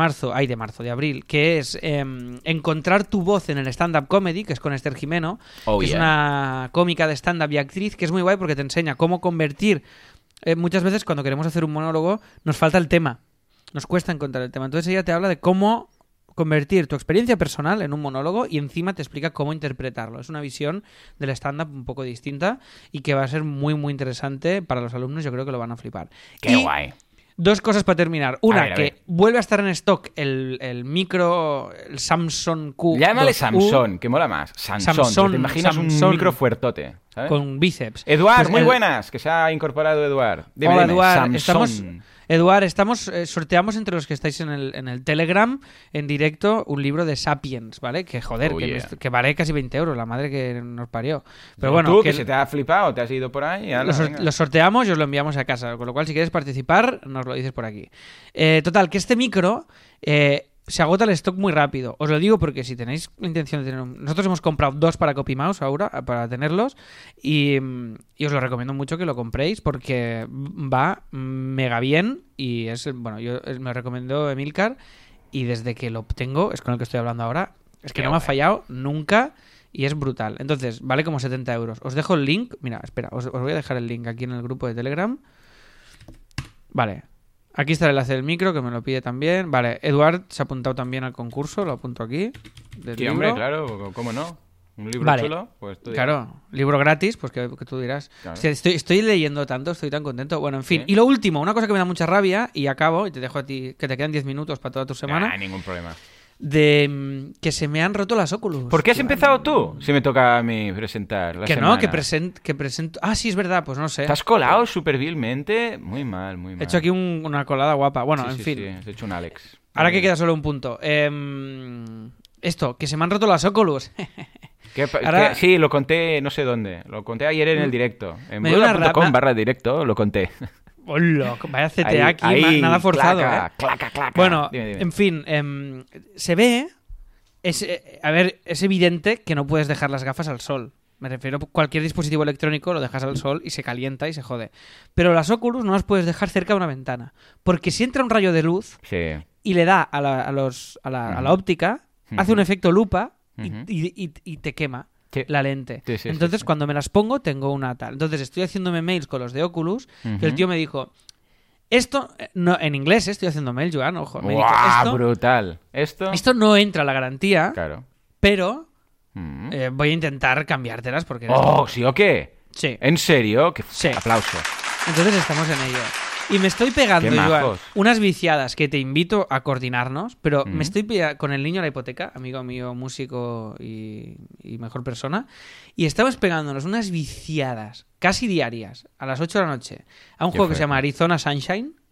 de abril, que es encontrar tu voz en el stand-up comedy, que es con Esther Jimeno, es una cómica de stand-up y actriz, que es muy guay porque te enseña cómo convertir. Muchas veces cuando queremos hacer un monólogo nos falta el tema, nos cuesta encontrar el tema. Entonces ella te habla de cómo convertir tu experiencia personal en un monólogo y encima te explica cómo interpretarlo. Es una visión del stand-up un poco distinta y que va a ser muy, muy interesante para los alumnos. Yo creo que lo van a flipar. ¡Qué guay! Dos cosas para terminar. Una, a ver. vuelve a estar en stock el micro, el Samsung Q2U. Llámale Samsung, que mola más. Samsung. ¿Te imaginas un micro fuertote? ¿Sabes? Con bíceps. Eduard, pues muy buenas, que se ha incorporado Eduard. Hola, Eduard. Samsung. Eduard, sorteamos entre los que estáis en el Telegram en directo un libro de Sapiens, ¿vale? Que joder, que vale casi 20 euros, la madre que nos parió. Pero bueno, tú, que se te ha flipado, te has ido por ahí. Lo sorteamos y os lo enviamos a casa, con lo cual si quieres participar, nos lo dices por aquí. Total, que este micro... se agota el stock muy rápido. Os lo digo porque si tenéis la intención de tener nosotros hemos comprado 2 para CopyMouse ahora, para tenerlos, y os lo recomiendo mucho que lo compréis porque va mega bien y yo me recomendó Emilcar y desde que lo obtengo, es con el que estoy hablando ahora, es que no me ha fallado nunca y es brutal. Entonces, vale como 70 euros. Os dejo el link. Mira, espera, os voy a dejar el link aquí en el grupo de Telegram. Vale. Aquí está el enlace del micro, que me lo pide también. Vale, Eduard se ha apuntado también al concurso, lo apunto aquí. Sí, hombre, claro, ¿cómo no? Un libro chulo, pues tú dirás. Claro, libro gratis, pues que tú dirás. Claro. Hostia, estoy leyendo tanto, estoy tan contento. Bueno, en fin. ¿Sí? Y lo último, una cosa que me da mucha rabia, y acabo, y te dejo a ti, que te quedan 10 minutos para toda tu semana. No hay ningún problema. De que se me han roto las Oculus. ¿Por qué has empezado tú? Si me toca a mí presentar la semana. Que presento... Ah, sí, es verdad, pues no sé. ¿Te has colado súper vilmente? Muy mal. He hecho aquí una colada guapa. Bueno, sí, en fin. Sí, has hecho un Alex. Ahora que queda solo un punto. Esto, que se me han roto las Oculus. Sí, lo conté no sé dónde. Lo conté ayer en el directo. En blogger.com/directo lo conté. Hola, vaya CTA aquí, nada forzado. Claca. Bueno, dime. En fin, se ve... es evidente que no puedes dejar las gafas al sol. Me refiero a cualquier dispositivo electrónico lo dejas al sol y se calienta y se jode. Pero las Oculus no las puedes dejar cerca de una ventana. Porque si entra un rayo de luz y le da a la óptica, hace un efecto lupa y te quema la lente. Entonces, cuando me las pongo, tengo una tal. Entonces, estoy haciéndome mails con los de Oculus que el tío me dijo... Esto, no, en inglés estoy haciendo mail, Joan, ojo. Me dijo, brutal. Esto no entra a la garantía, claro. Pero voy a intentar cambiártelas porque... ¿Sí o qué? Sí. ¿En serio? Sí. Aplauso. Entonces estamos en ello. Y me estoy pegando, Joan, unas viciadas que te invito a coordinarnos, pero me estoy con el niño a la hipoteca, amigo mío, músico y mejor persona, y estamos pegándonos unas viciadas casi diarias a las 8 de la noche a un juego que se llama Arizona Sunshine,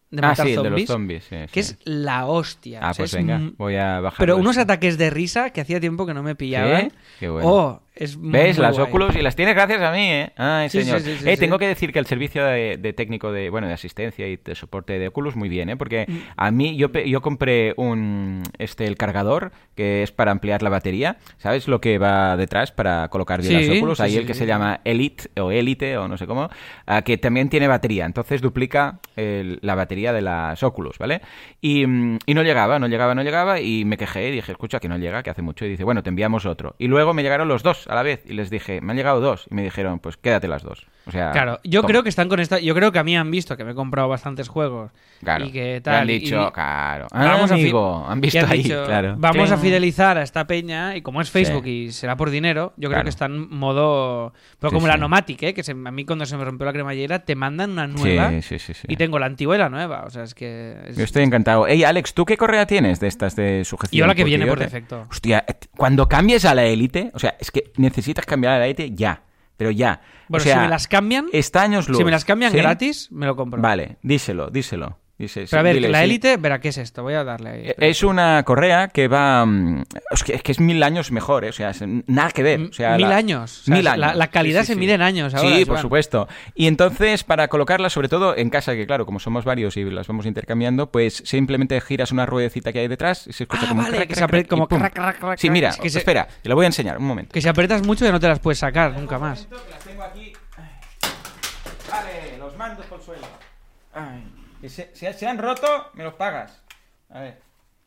de matar sí, el zombies. de los zombies, sí, Que sí. es la hostia. Ah, O sea, pues es venga, voy a bajar. Pero unos ataques de risa que hacía tiempo que no me pillaban. ¿Sí? Qué bueno. Oh, es ¿Ves? muy Las guay. Oculus y las tienes gracias a mí, ¿eh? Ay, Sí, señor. sí, sí, sí, Tengo sí. que decir que el servicio de técnico de asistencia y de soporte de Oculus muy bien, ¿eh? Porque a mí yo compré el cargador que es para ampliar la batería. ¿Sabes lo que va detrás para colocar bien Sí, las Oculus? sí, Ahí sí, el que sí. se llama Elite o no sé cómo, que también tiene batería. Entonces duplica la batería de las Oculus, ¿vale? Y no llegaba y me quejé y dije, escucha, que no llega, que hace mucho. Y dice, bueno, te enviamos otro. Y luego me llegaron los dos a la vez y les dije, me han llegado dos. Y me dijeron, pues quédate las dos. O sea, Claro, yo toma. creo que están con esta. Yo creo que a mí han visto que me he comprado bastantes juegos. Claro. Y que Me tal. han dicho, y- claro. Vamos Amigo, han y visto han ahí, dicho, claro. Vamos a Cling. fidelizar a esta peña y como es Facebook Sí. y será por dinero, yo creo Claro. que está en modo... Pero Sí, como sí. la Nomatic, ¿eh? A mí cuando se me rompió la cremallera te mandan una nueva Sí. y tengo la antigua y la nueva. O sea, es que... Yo estoy encantado. Ey, Alex, ¿tú qué correa tienes de estas de sujeción? Yo la que Porque viene yo por defecto. Hostia, cuando cambies a la Elite, o sea, es que necesitas cambiar a la Elite ya. Pero ya. Bueno, o sea, si me las cambian... está años luz. Si me las cambian ¿Sí? gratis, me lo compro. Vale, díselo. Pero a ver, Dile, la sí. Elite, verá, ¿qué es esto? Voy a darle ahí. Es una correa que va... es que es 1000 años mejor, ¿eh? O sea, nada que ver. O sea, 1000 años. O sea, 1000 años. La calidad Sí. se mide en años ahora. Sí, por Joan. supuesto. Y entonces, para colocarla, sobre todo en casa, que claro, como somos varios y las vamos intercambiando, pues simplemente giras una ruedecita que hay detrás y se escucha como... vale, crac, que crac, se aprieta crac, y como pum. crac, crac, crac, Sí, mira, crac. Que se- espera, te lo voy a enseñar, un momento. Que si aprietas mucho ya no te las puedes sacar nunca más. Que las tengo aquí. Vale, los mandos por el suelo. Ay, que se han roto, me los pagas. A ver.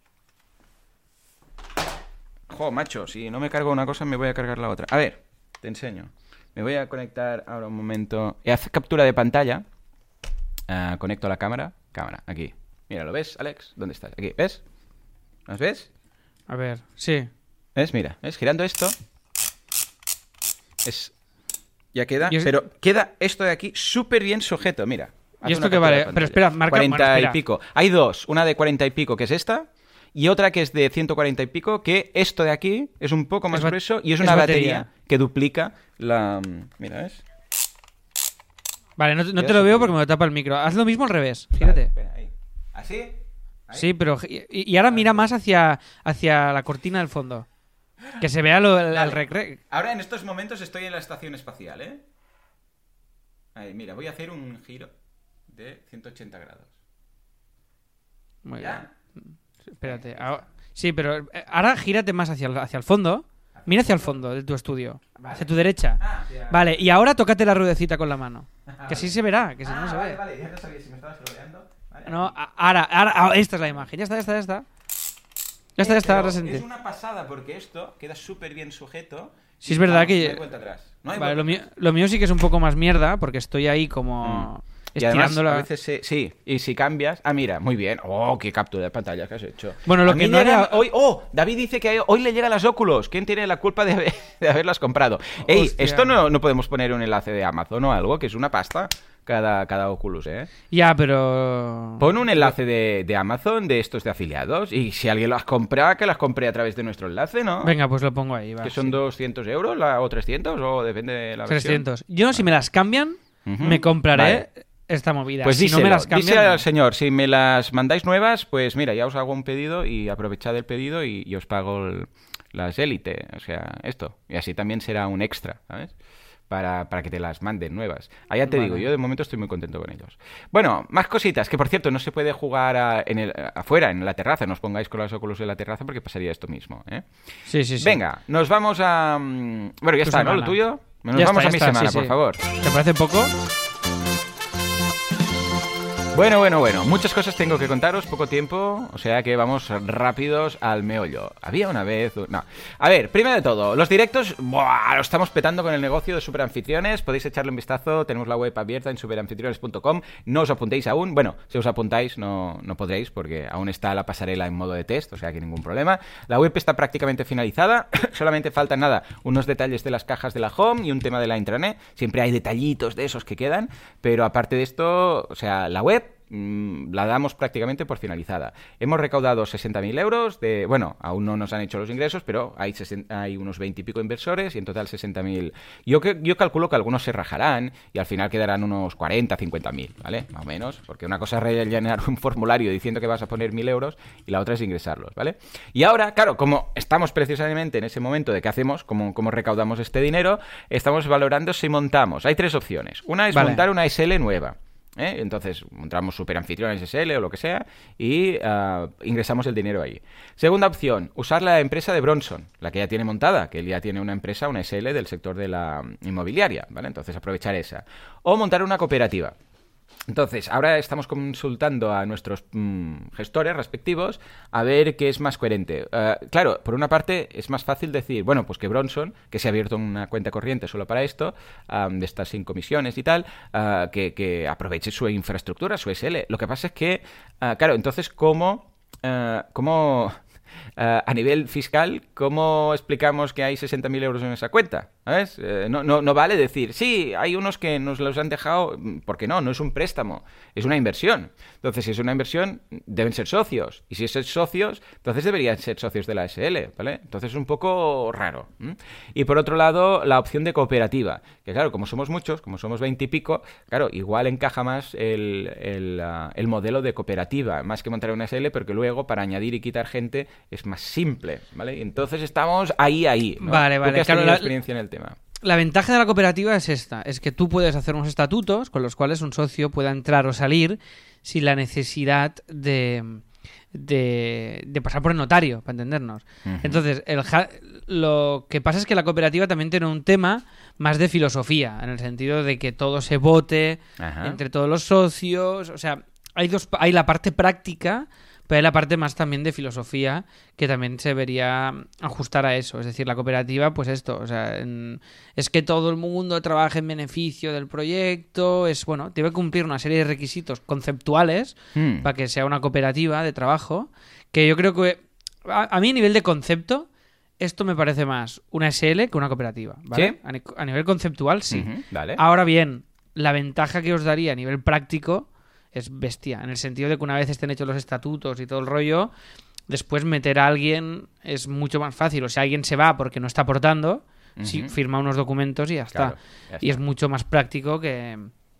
Jo, macho, si no me cargo una cosa, me voy a cargar la otra. A ver, te enseño. Me voy a conectar ahora un momento. Haz captura de pantalla. Conecto la cámara. Cámara, aquí. Mira, ¿lo ves, Alex? ¿Dónde estás? Aquí, ¿ves? ¿Los ves? A ver, sí. ¿Ves? Mira, ¿ves? Girando esto. Ya queda, Y es- pero queda esto de aquí súper bien sujeto, mira. Haz ¿Y esto una qué captura vale? de Pero pantalla. espera, marca- 40 bueno, espera. y pico. Hay dos, una de 40 y pico, que es esta, y otra que es de 140 y pico, que esto de aquí es un poco más Es ba- grueso y es es una batería. batería que duplica la... Mira, ¿ves? Vale, no te Queda lo veo súper porque me lo tapa el micro. Haz lo mismo al revés, fíjate. Espera, ahí. ¿Así? Ahí. Sí, pero... Y ahora mira más hacia la cortina del fondo. Que se vea el Vale. rec. Ahora en estos momentos estoy en la estación espacial, ¿eh? Ahí, mira, voy a hacer un giro de 180 grados. Muy ¿Ya? bien. Espérate. Sí, pero ahora gírate más hacia el fondo. Mira hacia el fondo de tu estudio. Vale. Hacia tu derecha. Hacia- Vale, y ahora tócate la ruedecita con la mano. Que así se verá, que si no se vale, ve. vale, ya no sabía si me estabas rodeando. Vale. No, esta es la imagen. Ya está. Ya está, Pero ahora se entiende. es una pasada porque esto queda súper bien sujeto. Sí, es verdad Vamos, que- No hay vuelta atrás. No hay Vale, vuelta atrás. lo mío sí que es un poco más mierda porque estoy ahí como Y además, estirándola. a veces sí, y si cambias... Ah, mira, muy bien. Oh, qué captura de pantalla que has hecho. Bueno, lo A que mí no llegan haría- hoy... Oh, David dice que hoy le llegan las Oculus. ¿Quién tiene la culpa de haberlas comprado? Ey, Hostia. esto no podemos poner un enlace de Amazon o algo, que es una pasta cada Oculus, ¿eh? Ya, pero... Pon un enlace de Amazon de estos de afiliados y si alguien las compra, que las compre a través de nuestro enlace, ¿no? Venga, pues lo pongo ahí, va. Que son sí. 200 euros o 300 o depende de la versión. 300. Yo, si me las cambian, Ujú. me compraré Vale. esta movida. Pues si díselo, no me las cambian... díselo no. al señor, si me las mandáis nuevas, pues mira, ya os hago un pedido y aprovechad el pedido y os pago las Elite, o sea, esto. Y así también será un extra, ¿sabes? Para que te las manden nuevas. Allá te Vale. digo, yo de momento estoy muy contento con ellos. Bueno, más cositas, que por cierto, no se puede jugar afuera, en la terraza, no os pongáis con las Oculus en la terraza porque pasaría esto mismo, ¿eh? Sí. Venga, nos vamos a... Bueno, ya Tu está, ¿no? semana. Lo tuyo. Nos Ya vamos está, a mi ya está, semana, sí, por sí. favor. ¿Te parece poco? Bueno, muchas cosas tengo que contaros, poco tiempo, o sea que vamos rápidos al meollo. Había una vez... No. A ver, primero de todo, los directos, ¡buah!, lo estamos petando con el negocio de Superanfitriones, podéis echarle un vistazo, tenemos la web abierta en superanfitriones.com, no os apuntéis aún, bueno, si os apuntáis no podréis porque aún está la pasarela en modo de test, o sea que ningún problema. La web está prácticamente finalizada, solamente faltan nada, unos detalles de las cajas de la home y un tema de la intranet, siempre hay detallitos de esos que quedan, pero aparte de esto, o sea, la web la damos prácticamente por finalizada. Hemos recaudado 60.000 euros bueno, aún no nos han hecho los ingresos, pero hay unos 20 y pico inversores y en total 60.000. Yo calculo que algunos se rajarán y al final quedarán unos 40, 50.000, ¿vale? Más o menos, porque una cosa es rellenar un formulario diciendo que vas a poner 1.000 euros y la otra es ingresarlos, ¿vale? Y ahora, claro, como estamos precisamente en ese momento de qué hacemos, cómo recaudamos este dinero, estamos valorando si montamos. Hay 3 opciones. Una es montar una SL nueva. Entonces montamos superanfitriones SL o lo que sea y ingresamos el dinero ahí. Segunda opción, usar la empresa de Bronson, la que ya tiene montada, que él ya tiene una empresa, una SL del sector de la inmobiliaria, ¿vale? Entonces aprovechar esa. O montar una cooperativa. Entonces, ahora estamos consultando a nuestros gestores respectivos a ver qué es más coherente. Claro, por una parte es más fácil decir, bueno, pues que Bronson, que se ha abierto una cuenta corriente solo para esto, de estas sin comisiones y tal, que aproveche su infraestructura, su SL. Lo que pasa es que, claro, entonces, ¿cómo a nivel fiscal, ¿cómo explicamos que hay 60.000 euros en esa cuenta? ¿Sabes? No vale decir, sí, hay unos que nos los han dejado, porque no es un préstamo, es una inversión. Entonces, si es una inversión, deben ser socios. Y si es socios, entonces deberían ser socios de la SL, ¿vale? Entonces es un poco raro. Y por otro lado, la opción de cooperativa, que claro, como somos muchos, como somos 20 y pico, claro, igual encaja más el modelo de cooperativa, más que montar una SL, porque luego para añadir y quitar gente es más simple, ¿vale? Entonces estamos ahí, ¿no? Vale, ¿Tú qué has claro, tenido experiencia en el tema? La ventaja de la cooperativa es esta, es que tú puedes hacer unos estatutos con los cuales un socio pueda entrar o salir sin la necesidad de pasar por el notario, para entendernos. Uh-huh. Entonces, lo que pasa es que la cooperativa también tiene un tema más de filosofía, en el sentido de que todo se vote entre todos los socios, o sea, hay la parte práctica, pero hay la parte más también de filosofía que también se debería ajustar a eso. Es decir, la cooperativa, pues esto, o sea, es que todo el mundo trabaje en beneficio del proyecto, debe cumplir una serie de requisitos conceptuales para que sea una cooperativa de trabajo, que yo creo que a mí a nivel de concepto esto me parece más una SL que una cooperativa, ¿vale? ¿Sí? A nivel conceptual, sí. Uh-huh, vale. Ahora bien, la ventaja que os daría a nivel práctico es bestia, en el sentido de que una vez estén hechos los estatutos y todo el rollo, después meter a alguien es mucho más fácil. O sea, alguien se va porque no está aportando, sí, firma unos documentos y ya está. Y es mucho más práctico que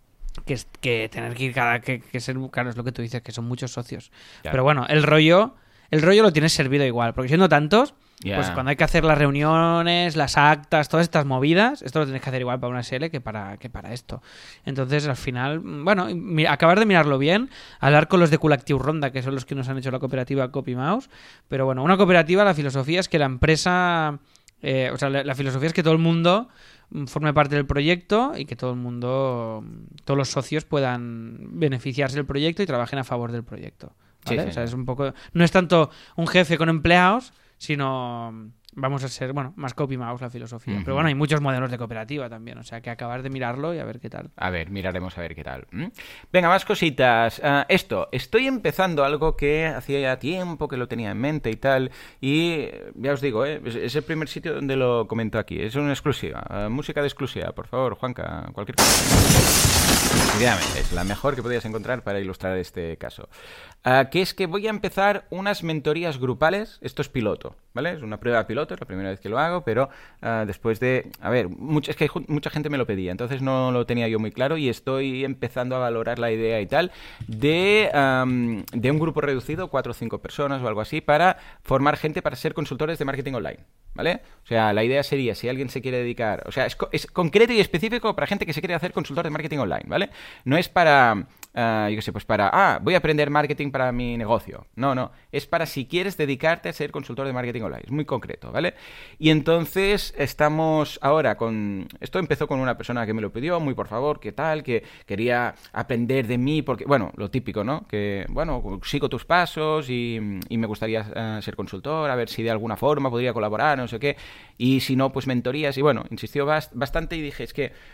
tener que ir que ser, claro, es lo que tú dices, que son muchos socios. Claro. Pero bueno, el rollo lo tienes servido igual, porque siendo tantos, pues cuando hay que hacer las reuniones, las actas, todas estas movidas, esto lo tienes que hacer igual para una SL que para esto. Entonces, al final, bueno, acabar de mirarlo bien, hablar con los de Collectiu Ronda, que son los que nos han hecho la cooperativa Copymouse, pero bueno, una cooperativa, la filosofía es que la empresa, la filosofía es que todo el mundo forme parte del proyecto y que todos los socios puedan beneficiarse del proyecto y trabajen a favor del proyecto. ¿Vale? Sí. O sea, es un poco, no es tanto un jefe con empleados, sino vamos a ser, más Copymouse la filosofía. Uh-huh. Pero bueno, hay muchos modelos de cooperativa también, o sea que acabar de mirarlo y a ver qué tal. A ver, miraremos a ver qué tal. Venga, más cositas. Estoy empezando algo que hacía ya tiempo que lo tenía en mente y tal, y ya os digo, es el primer sitio donde lo comento aquí. Es una exclusiva, música de exclusiva, por favor, Juanca, cualquier cosa. Efectivamente, es la mejor que podías encontrar para ilustrar este caso. Que es que voy a empezar unas mentorías grupales. Esto es piloto, ¿vale? Es una prueba piloto, es la primera vez que lo hago, pero después de... A ver, es que mucha gente me lo pedía, entonces no lo tenía yo muy claro y estoy empezando a valorar la idea y tal de un grupo reducido, 4 o 5 personas o algo así, para formar gente para ser consultores de marketing online, ¿vale? O sea, la idea sería, si alguien se quiere dedicar... O sea, es concreto y específico para gente que se quiere hacer consultor de marketing online, ¿vale? No es para... yo qué sé, pues voy a aprender marketing para mi negocio. No, es para si quieres dedicarte a ser consultor de marketing online. Es muy concreto, ¿vale? Y entonces estamos ahora con... Esto empezó con una persona que me lo pidió, muy por favor, ¿qué tal? Que quería aprender de mí, porque, bueno, lo típico, ¿no? Que, bueno, sigo tus pasos y me gustaría ser consultor, a ver si de alguna forma podría colaborar, no sé qué. Y si no, pues mentorías. Y bueno, insistió bastante y dije, es que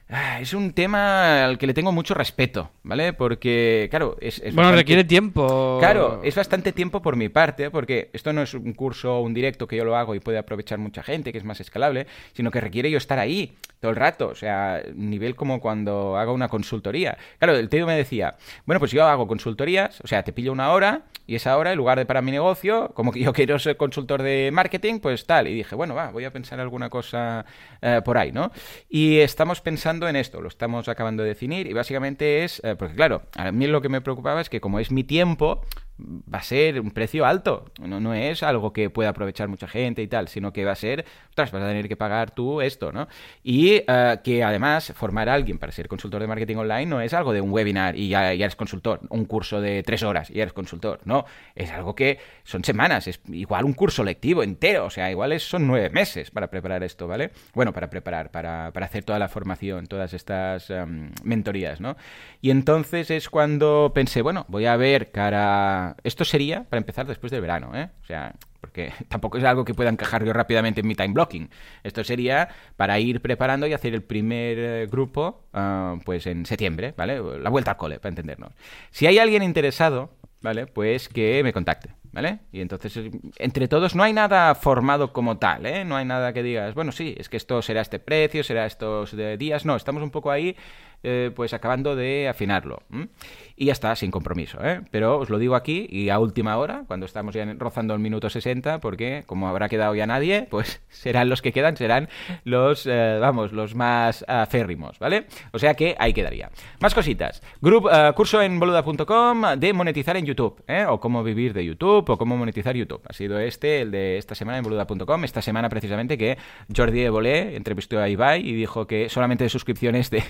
Es un tema al que le tengo mucho respeto, ¿vale? Porque, claro, es Bueno, bastante... requiere tiempo. Claro, es bastante tiempo por mi parte, porque esto no es un curso o un directo que yo lo hago y puede aprovechar mucha gente, que es más escalable, sino que requiere yo estar ahí todo el rato, o sea, nivel como cuando hago una consultoría. Claro, el tío me decía, bueno, pues yo hago consultorías, o sea, te pillo una hora y esa hora, en lugar de para mi negocio, como que yo quiero ser consultor de marketing, pues tal. Y dije, bueno, va, voy a pensar alguna cosa por ahí, ¿no? Y estamos pensando en esto, lo estamos acabando de definir y básicamente es, porque claro, a mí lo que me preocupaba es que como es mi tiempo, va a ser un precio alto, no es algo que pueda aprovechar mucha gente y tal, sino que va a ser, ostras, vas a tener que pagar tú esto, ¿no? Y que además formar a alguien para ser consultor de marketing online no es algo de un webinar y ya eres consultor, un curso de 3 horas y eres consultor, no, es algo que son semanas, es igual un curso lectivo entero, o sea, igual son 9 meses para preparar esto, ¿vale? Bueno, para preparar, para hacer toda la formación, todas estas mentorías, ¿no? Y entonces es cuando pensé, bueno, voy a ver cara... Esto sería para empezar después del verano, ¿eh? O sea, porque tampoco es algo que pueda encajar yo rápidamente en mi time blocking. Esto sería para ir preparando y hacer el primer grupo, pues en septiembre, ¿vale? La vuelta al cole, para entendernos. Si hay alguien interesado, ¿vale? Pues que me contacte, ¿vale? Y entonces, entre todos, no hay nada formado como tal, ¿eh? No hay nada que digas, bueno, sí, es que esto será este precio, será estos días. No, estamos un poco ahí, pues acabando de afinarlo. Y ya está, sin compromiso, ¿eh? Pero os lo digo aquí y a última hora, cuando estamos ya rozando el minuto 60, porque como habrá quedado ya nadie, pues serán los que quedan, serán los, los más férrimos, ¿vale? O sea que ahí quedaría. Más cositas. Curso en boluda.com de monetizar en YouTube, ¿eh? O cómo vivir de YouTube, o cómo monetizar YouTube. Ha sido el de esta semana en boluda.com. Esta semana precisamente que Jordi Évole entrevistó a Ibai y dijo que solamente de suscripciones de...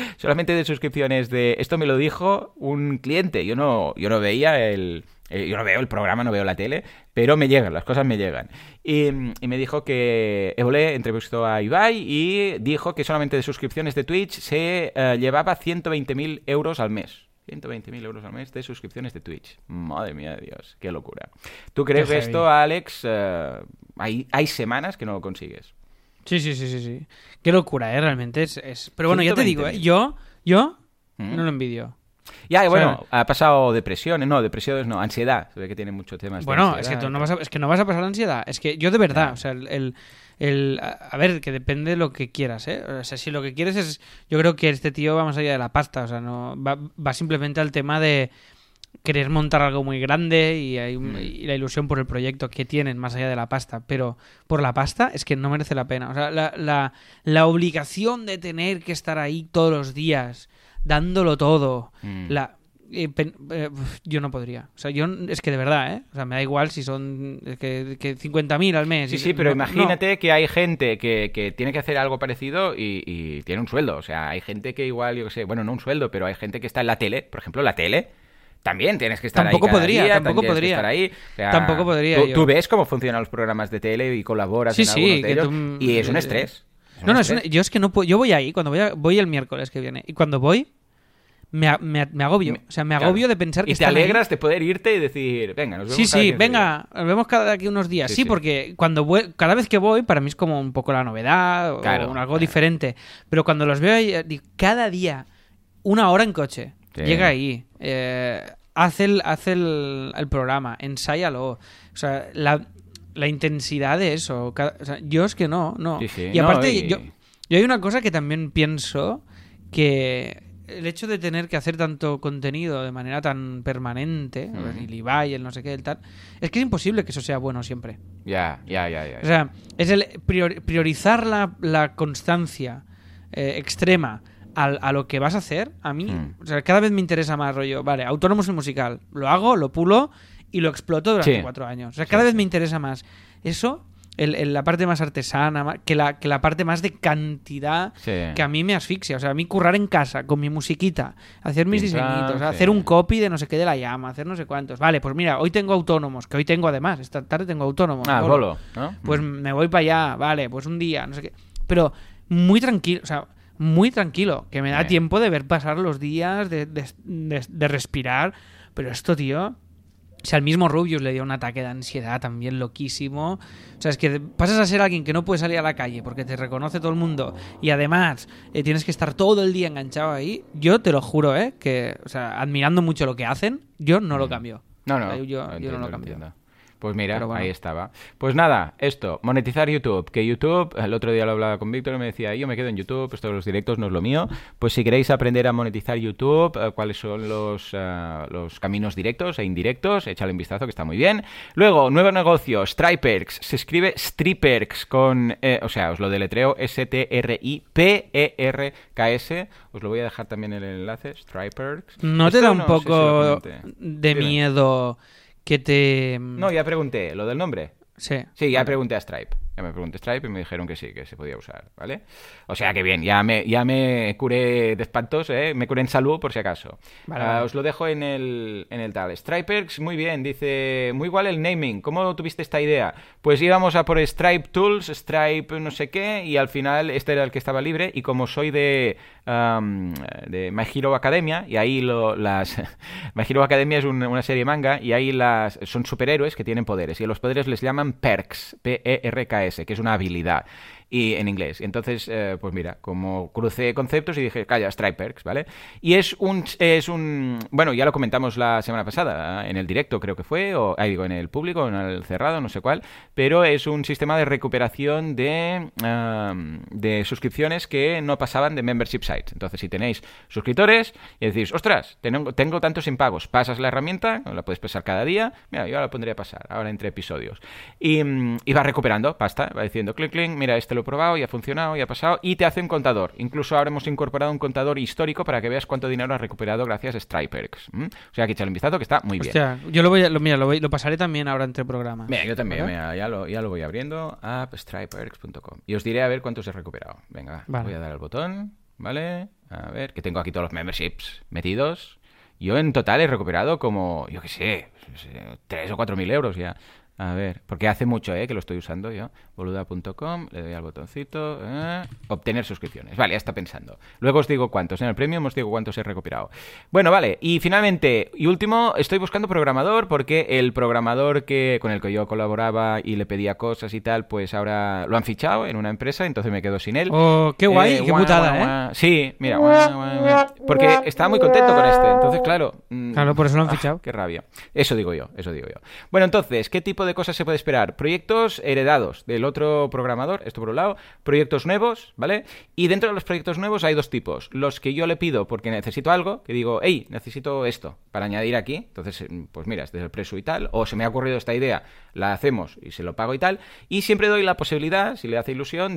Esto me lo dijo un cliente. Yo no veía yo no veo el programa, no veo la tele, pero me llegan, las cosas me llegan. Y me dijo que Évole entrevistó a Ibai y dijo que solamente de suscripciones de Twitch se llevaba 120.000 euros al mes. 120.000 euros al mes de suscripciones de Twitch. Madre mía de Dios, qué locura. ¿Tú crees que esto, Alex, hay semanas que no lo consigues? Sí. Qué locura, realmente es... Pero bueno, ya te digo, yo no lo envidio. Ya, bueno, o sea, ha pasado depresiones, ansiedad. Se ve que tiene muchos temas de ansiedad. Es que no vas a pasar ansiedad. Es que yo de verdad, o sea, a ver, que depende de lo que quieras, ¿eh? O sea, si lo que quieres es... Yo creo que este tío va más allá de la pasta, o sea, no va simplemente al tema de querer montar algo muy grande y la ilusión por el proyecto que tienen más allá de la pasta, pero por la pasta es que no merece la pena. O sea, la obligación de tener que estar ahí todos los días dándolo todo, yo no podría. O sea, es que de verdad, ¿eh? O sea, me da igual si son que 50.000 al mes. Sí, pero imagínate que hay gente que tiene que hacer algo parecido y tiene un sueldo. O sea, hay gente que igual, yo qué sé, bueno, no un sueldo, pero hay gente que está en la tele, por ejemplo, la tele. También tienes que estar tampoco ahí cada podría, día, tampoco podría. Estar ahí. O sea, tampoco podría. ¿Tú ves cómo funcionan los programas de tele y colaboras en algunos de ellos? Y es un estrés. Yo es que no puedo. Yo voy ahí, cuando voy el miércoles que viene. Y cuando voy, me agobio. O sea, me agobio de pensar que y te alegras de poder irte y decir, venga, nos vemos nos vemos cada aquí unos días. Sí, porque cada vez que voy, para mí es como un poco la novedad o algo diferente. Pero cuando los veo ahí, cada día, 1 hora en coche. Sí. Llega ahí, hace el programa, ensáyalo. O sea, la intensidad de eso. O sea, yo es que no. Sí. Y aparte, yo hay una cosa que también pienso, que el hecho de tener que hacer tanto contenido de manera tan permanente, el Ibai, el no sé qué, el tal, es que es imposible que eso sea bueno siempre. Ya. O sea, es el priorizar la constancia extrema a lo que vas a hacer, a mí, o sea, cada vez me interesa más rollo, vale, Autónomos el musical, lo hago, lo pulo y lo exploto durante 4 años. O sea, cada vez me interesa más eso, la parte más artesana, que la parte más de cantidad, que a mí me asfixia. O sea, a mí currar en casa, con mi musiquita, hacer mis diseñitos, hacer un copy de no sé qué de la llama, hacer no sé cuántos. Vale, pues mira, hoy tengo Autónomos, que hoy tengo además, esta tarde tengo Autónomos. Bolo, ¿no? Pues me voy para allá, vale, pues un día, no sé qué. Pero muy tranquilo, o sea, muy tranquilo, que me da tiempo de ver pasar los días, de respirar. Pero esto, tío, O sea, el mismo Rubius le dio un ataque de ansiedad también loquísimo. O sea, es que pasas a ser alguien que no puede salir a la calle porque te reconoce todo el mundo y además tienes que estar todo el día enganchado ahí. Yo te lo juro, que, o sea, admirando mucho lo que hacen, yo no lo cambio. No, O sea, entiendo, yo no lo cambio. entiendo. Pues mira, Pero bueno. ahí estaba. Pues nada, esto, monetizar YouTube. Que YouTube, el otro día lo hablaba con Víctor y me decía, yo me quedo en YouTube, esto de los directos no es lo mío. Pues si queréis aprender a monetizar YouTube, cuáles son los caminos directos e indirectos, échale un vistazo que está muy bien. Luego, nuevo negocio, Striperks. Se escribe Striperks con, o sea, os lo deletreo, STRIPERKS. Os lo voy a dejar también en el enlace, Striperks. ¿No te Esto da un no sé si lo poco comenté. de Dime. miedo que te... No, ya pregunté, ¿lo del nombre? Sí. Sí, ya pregunté a Stripe. Ya me pregunté a Stripe y me dijeron que sí, que se podía usar, ¿vale? O sea que bien, ya me curé de espantos, ¿eh? Me curé en salud por si acaso. Vale. Os lo dejo en el tal. Striperks, muy bien, dice, muy igual el naming. ¿Cómo tuviste esta idea? Pues íbamos a por Stripe Tools, Stripe no sé qué, y al final este era el que estaba libre, y como soy de My Hero Academia, y ahí My Hero Academia es una serie manga, y ahí son superhéroes que tienen poderes, y a los poderes les llaman perks, P-E-R-K-S, que es una habilidad, y en inglés. Entonces, pues mira, como crucé conceptos y dije, calla, Striperks, ¿vale? Y es un... Bueno, ya lo comentamos la semana pasada, en el directo creo que fue, o ahí digo, en el público, en el cerrado, no sé cuál, pero es un sistema de recuperación de suscripciones que no pasaban de membership sites. Entonces, si tenéis suscriptores y decís, ostras, tengo tantos impagos, pasas la herramienta, la puedes pasar cada día, mira, yo la pondré a pasar, ahora entre episodios. Y va recuperando pasta, va diciendo, clic, clic, mira, este lo he probado, ya ha funcionado, ya ha pasado, y te hace un contador. Incluso ahora hemos incorporado un contador histórico para que veas cuánto dinero has recuperado gracias a Striperks. O sea, que echale un vistazo, que está muy bien. Hostia, yo lo pasaré también ahora entre programas. Mira, yo también, ¿vale? mira, ya lo voy abriendo, appstriperks.com. Y os diré a ver cuántos he recuperado. Venga, Vale. voy a dar al botón, ¿vale? A ver, que tengo aquí todos los memberships metidos. Yo en total he recuperado como, yo qué sé, 3 o 4 mil euros ya. A ver, porque hace mucho que lo estoy usando yo. Boluda.com, le doy al botoncito. Obtener suscripciones. Vale, ya está pensando. Luego os digo cuántos. En el premium os digo cuántos he recuperado. Bueno, vale. Y finalmente, y último, estoy buscando programador porque el programador con el que yo colaboraba y le pedía cosas y tal, pues ahora lo han fichado en una empresa, entonces me quedo sin él. Oh, qué guay, qué putada, ¿eh? Sí, mira, porque estaba muy contento con este. Entonces, claro. Claro, por eso lo han fichado. Qué rabia. Eso digo yo. Bueno, entonces, ¿qué tipo de cosas se puede esperar? Proyectos heredados del otro programador, esto por un lado, proyectos nuevos, ¿vale? Y dentro de los proyectos nuevos hay dos tipos. Los que yo le pido porque necesito algo, que digo, hey, necesito esto para añadir aquí. Entonces, pues mira, este es el precio y tal. O se me ha ocurrido esta idea, la hacemos y se lo pago y tal. Y siempre doy la posibilidad, si le hace ilusión,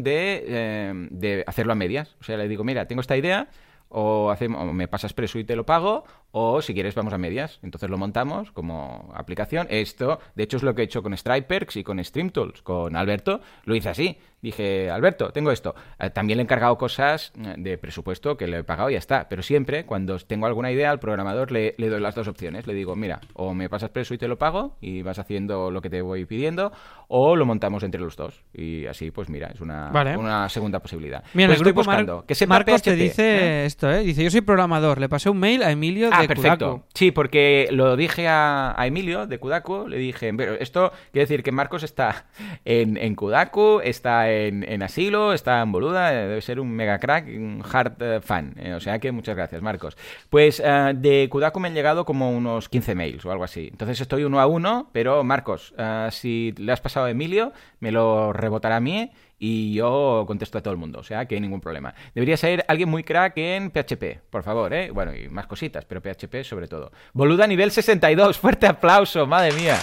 de hacerlo a medias. O sea, le digo, mira, tengo esta idea, o me pasas preso y te lo pago, o si quieres vamos a medias. Entonces lo montamos como aplicación. Esto, de hecho, es lo que he hecho con Striperks y con StreamTools. Con Alberto lo hice así. Dije, Alberto, tengo esto. También le he encargado cosas de presupuesto que le he pagado y ya está. Pero siempre, cuando tengo alguna idea, al programador le doy las dos opciones. Le digo, mira, o me pasas preso y te lo pago y vas haciendo lo que te voy pidiendo, o lo montamos entre los dos. Y así, pues mira, es una segunda posibilidad. Mira, Pues en el grupo que sepa Marcos PHP, te dice esto, ¿eh? Dice, yo soy programador. Le pasé un mail a Emilio de perfecto. Kudaku. Sí, porque lo dije a Emilio de Kudaku, le dije, pero esto quiere decir que Marcos está en Kudaku, está en Asilo, está en Boluda, debe ser un mega crack, un hard fan. O sea que muchas gracias, Marcos. Pues de Kudaku me han llegado como unos 15 mails o algo así. Entonces estoy 1 a 1, pero Marcos, si le has pasado a Emilio, me lo rebotará a mí y yo contesto a todo el mundo, o sea que ningún problema. Debería ser alguien muy crack en PHP, por favor, ¿eh? Bueno, y más cositas, pero PHP sobre todo. Boluda nivel 62, fuerte aplauso, madre mía.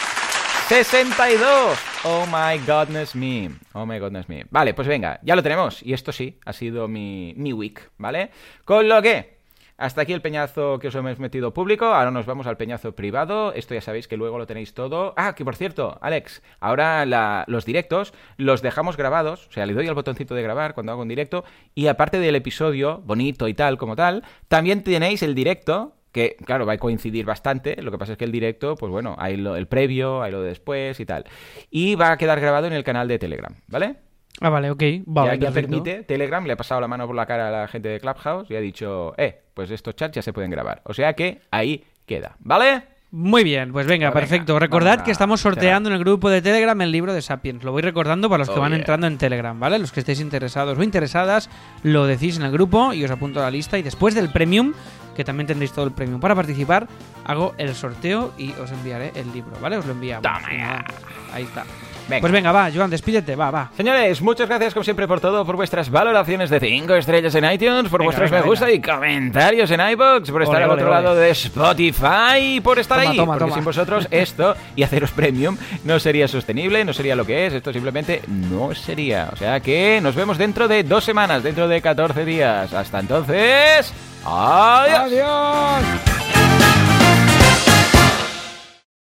62. Oh my goodness me. Oh my goodness me. Vale, pues venga, ya lo tenemos. Y esto sí, ha sido mi week, ¿vale? Con lo que... Hasta aquí el peñazo que os hemos metido público. Ahora nos vamos al peñazo privado. Esto ya sabéis que luego lo tenéis todo. Ah, que por cierto, Alex, ahora los directos los dejamos grabados. O sea, le doy al botoncito de grabar cuando hago un directo. Y aparte del episodio bonito y tal como tal, también tenéis el directo, que claro, va a coincidir bastante. Lo que pasa es que el directo, pues bueno, hay el previo, hay lo de después y tal. Y va a quedar grabado en el canal de Telegram, ¿vale? Ah, vale, ok. Vale, ya permite Telegram, le ha pasado la mano por la cara a la gente de Clubhouse y ha dicho, pues estos chats ya se pueden grabar. O sea que ahí queda, ¿vale? Muy bien, pues venga, perfecto. Recordad que estamos sorteando en el grupo de Telegram el libro de Sapiens. Lo voy recordando para los que van entrando en Telegram, ¿vale? Los que estéis interesados o interesadas, lo decís en el grupo y os apunto a la lista. Y después del Premium, que también tendréis todo el Premium para participar, hago el sorteo y os enviaré el libro, ¿vale? Os lo enviamos. Toma ya. Ahí está. Venga. Pues venga, va, Joan, despídete, va. Señores, muchas gracias como siempre por todo, por vuestras valoraciones de 5 estrellas en iTunes, por vuestros me gusta y comentarios en iVoox, por estar al otro lado de Spotify, por estar ahí, porque sin vosotros esto y haceros premium no sería sostenible, no sería lo que es, esto simplemente no sería. O sea que nos vemos dentro de 2 semanas, dentro de 14 días. Hasta entonces, ¡adiós!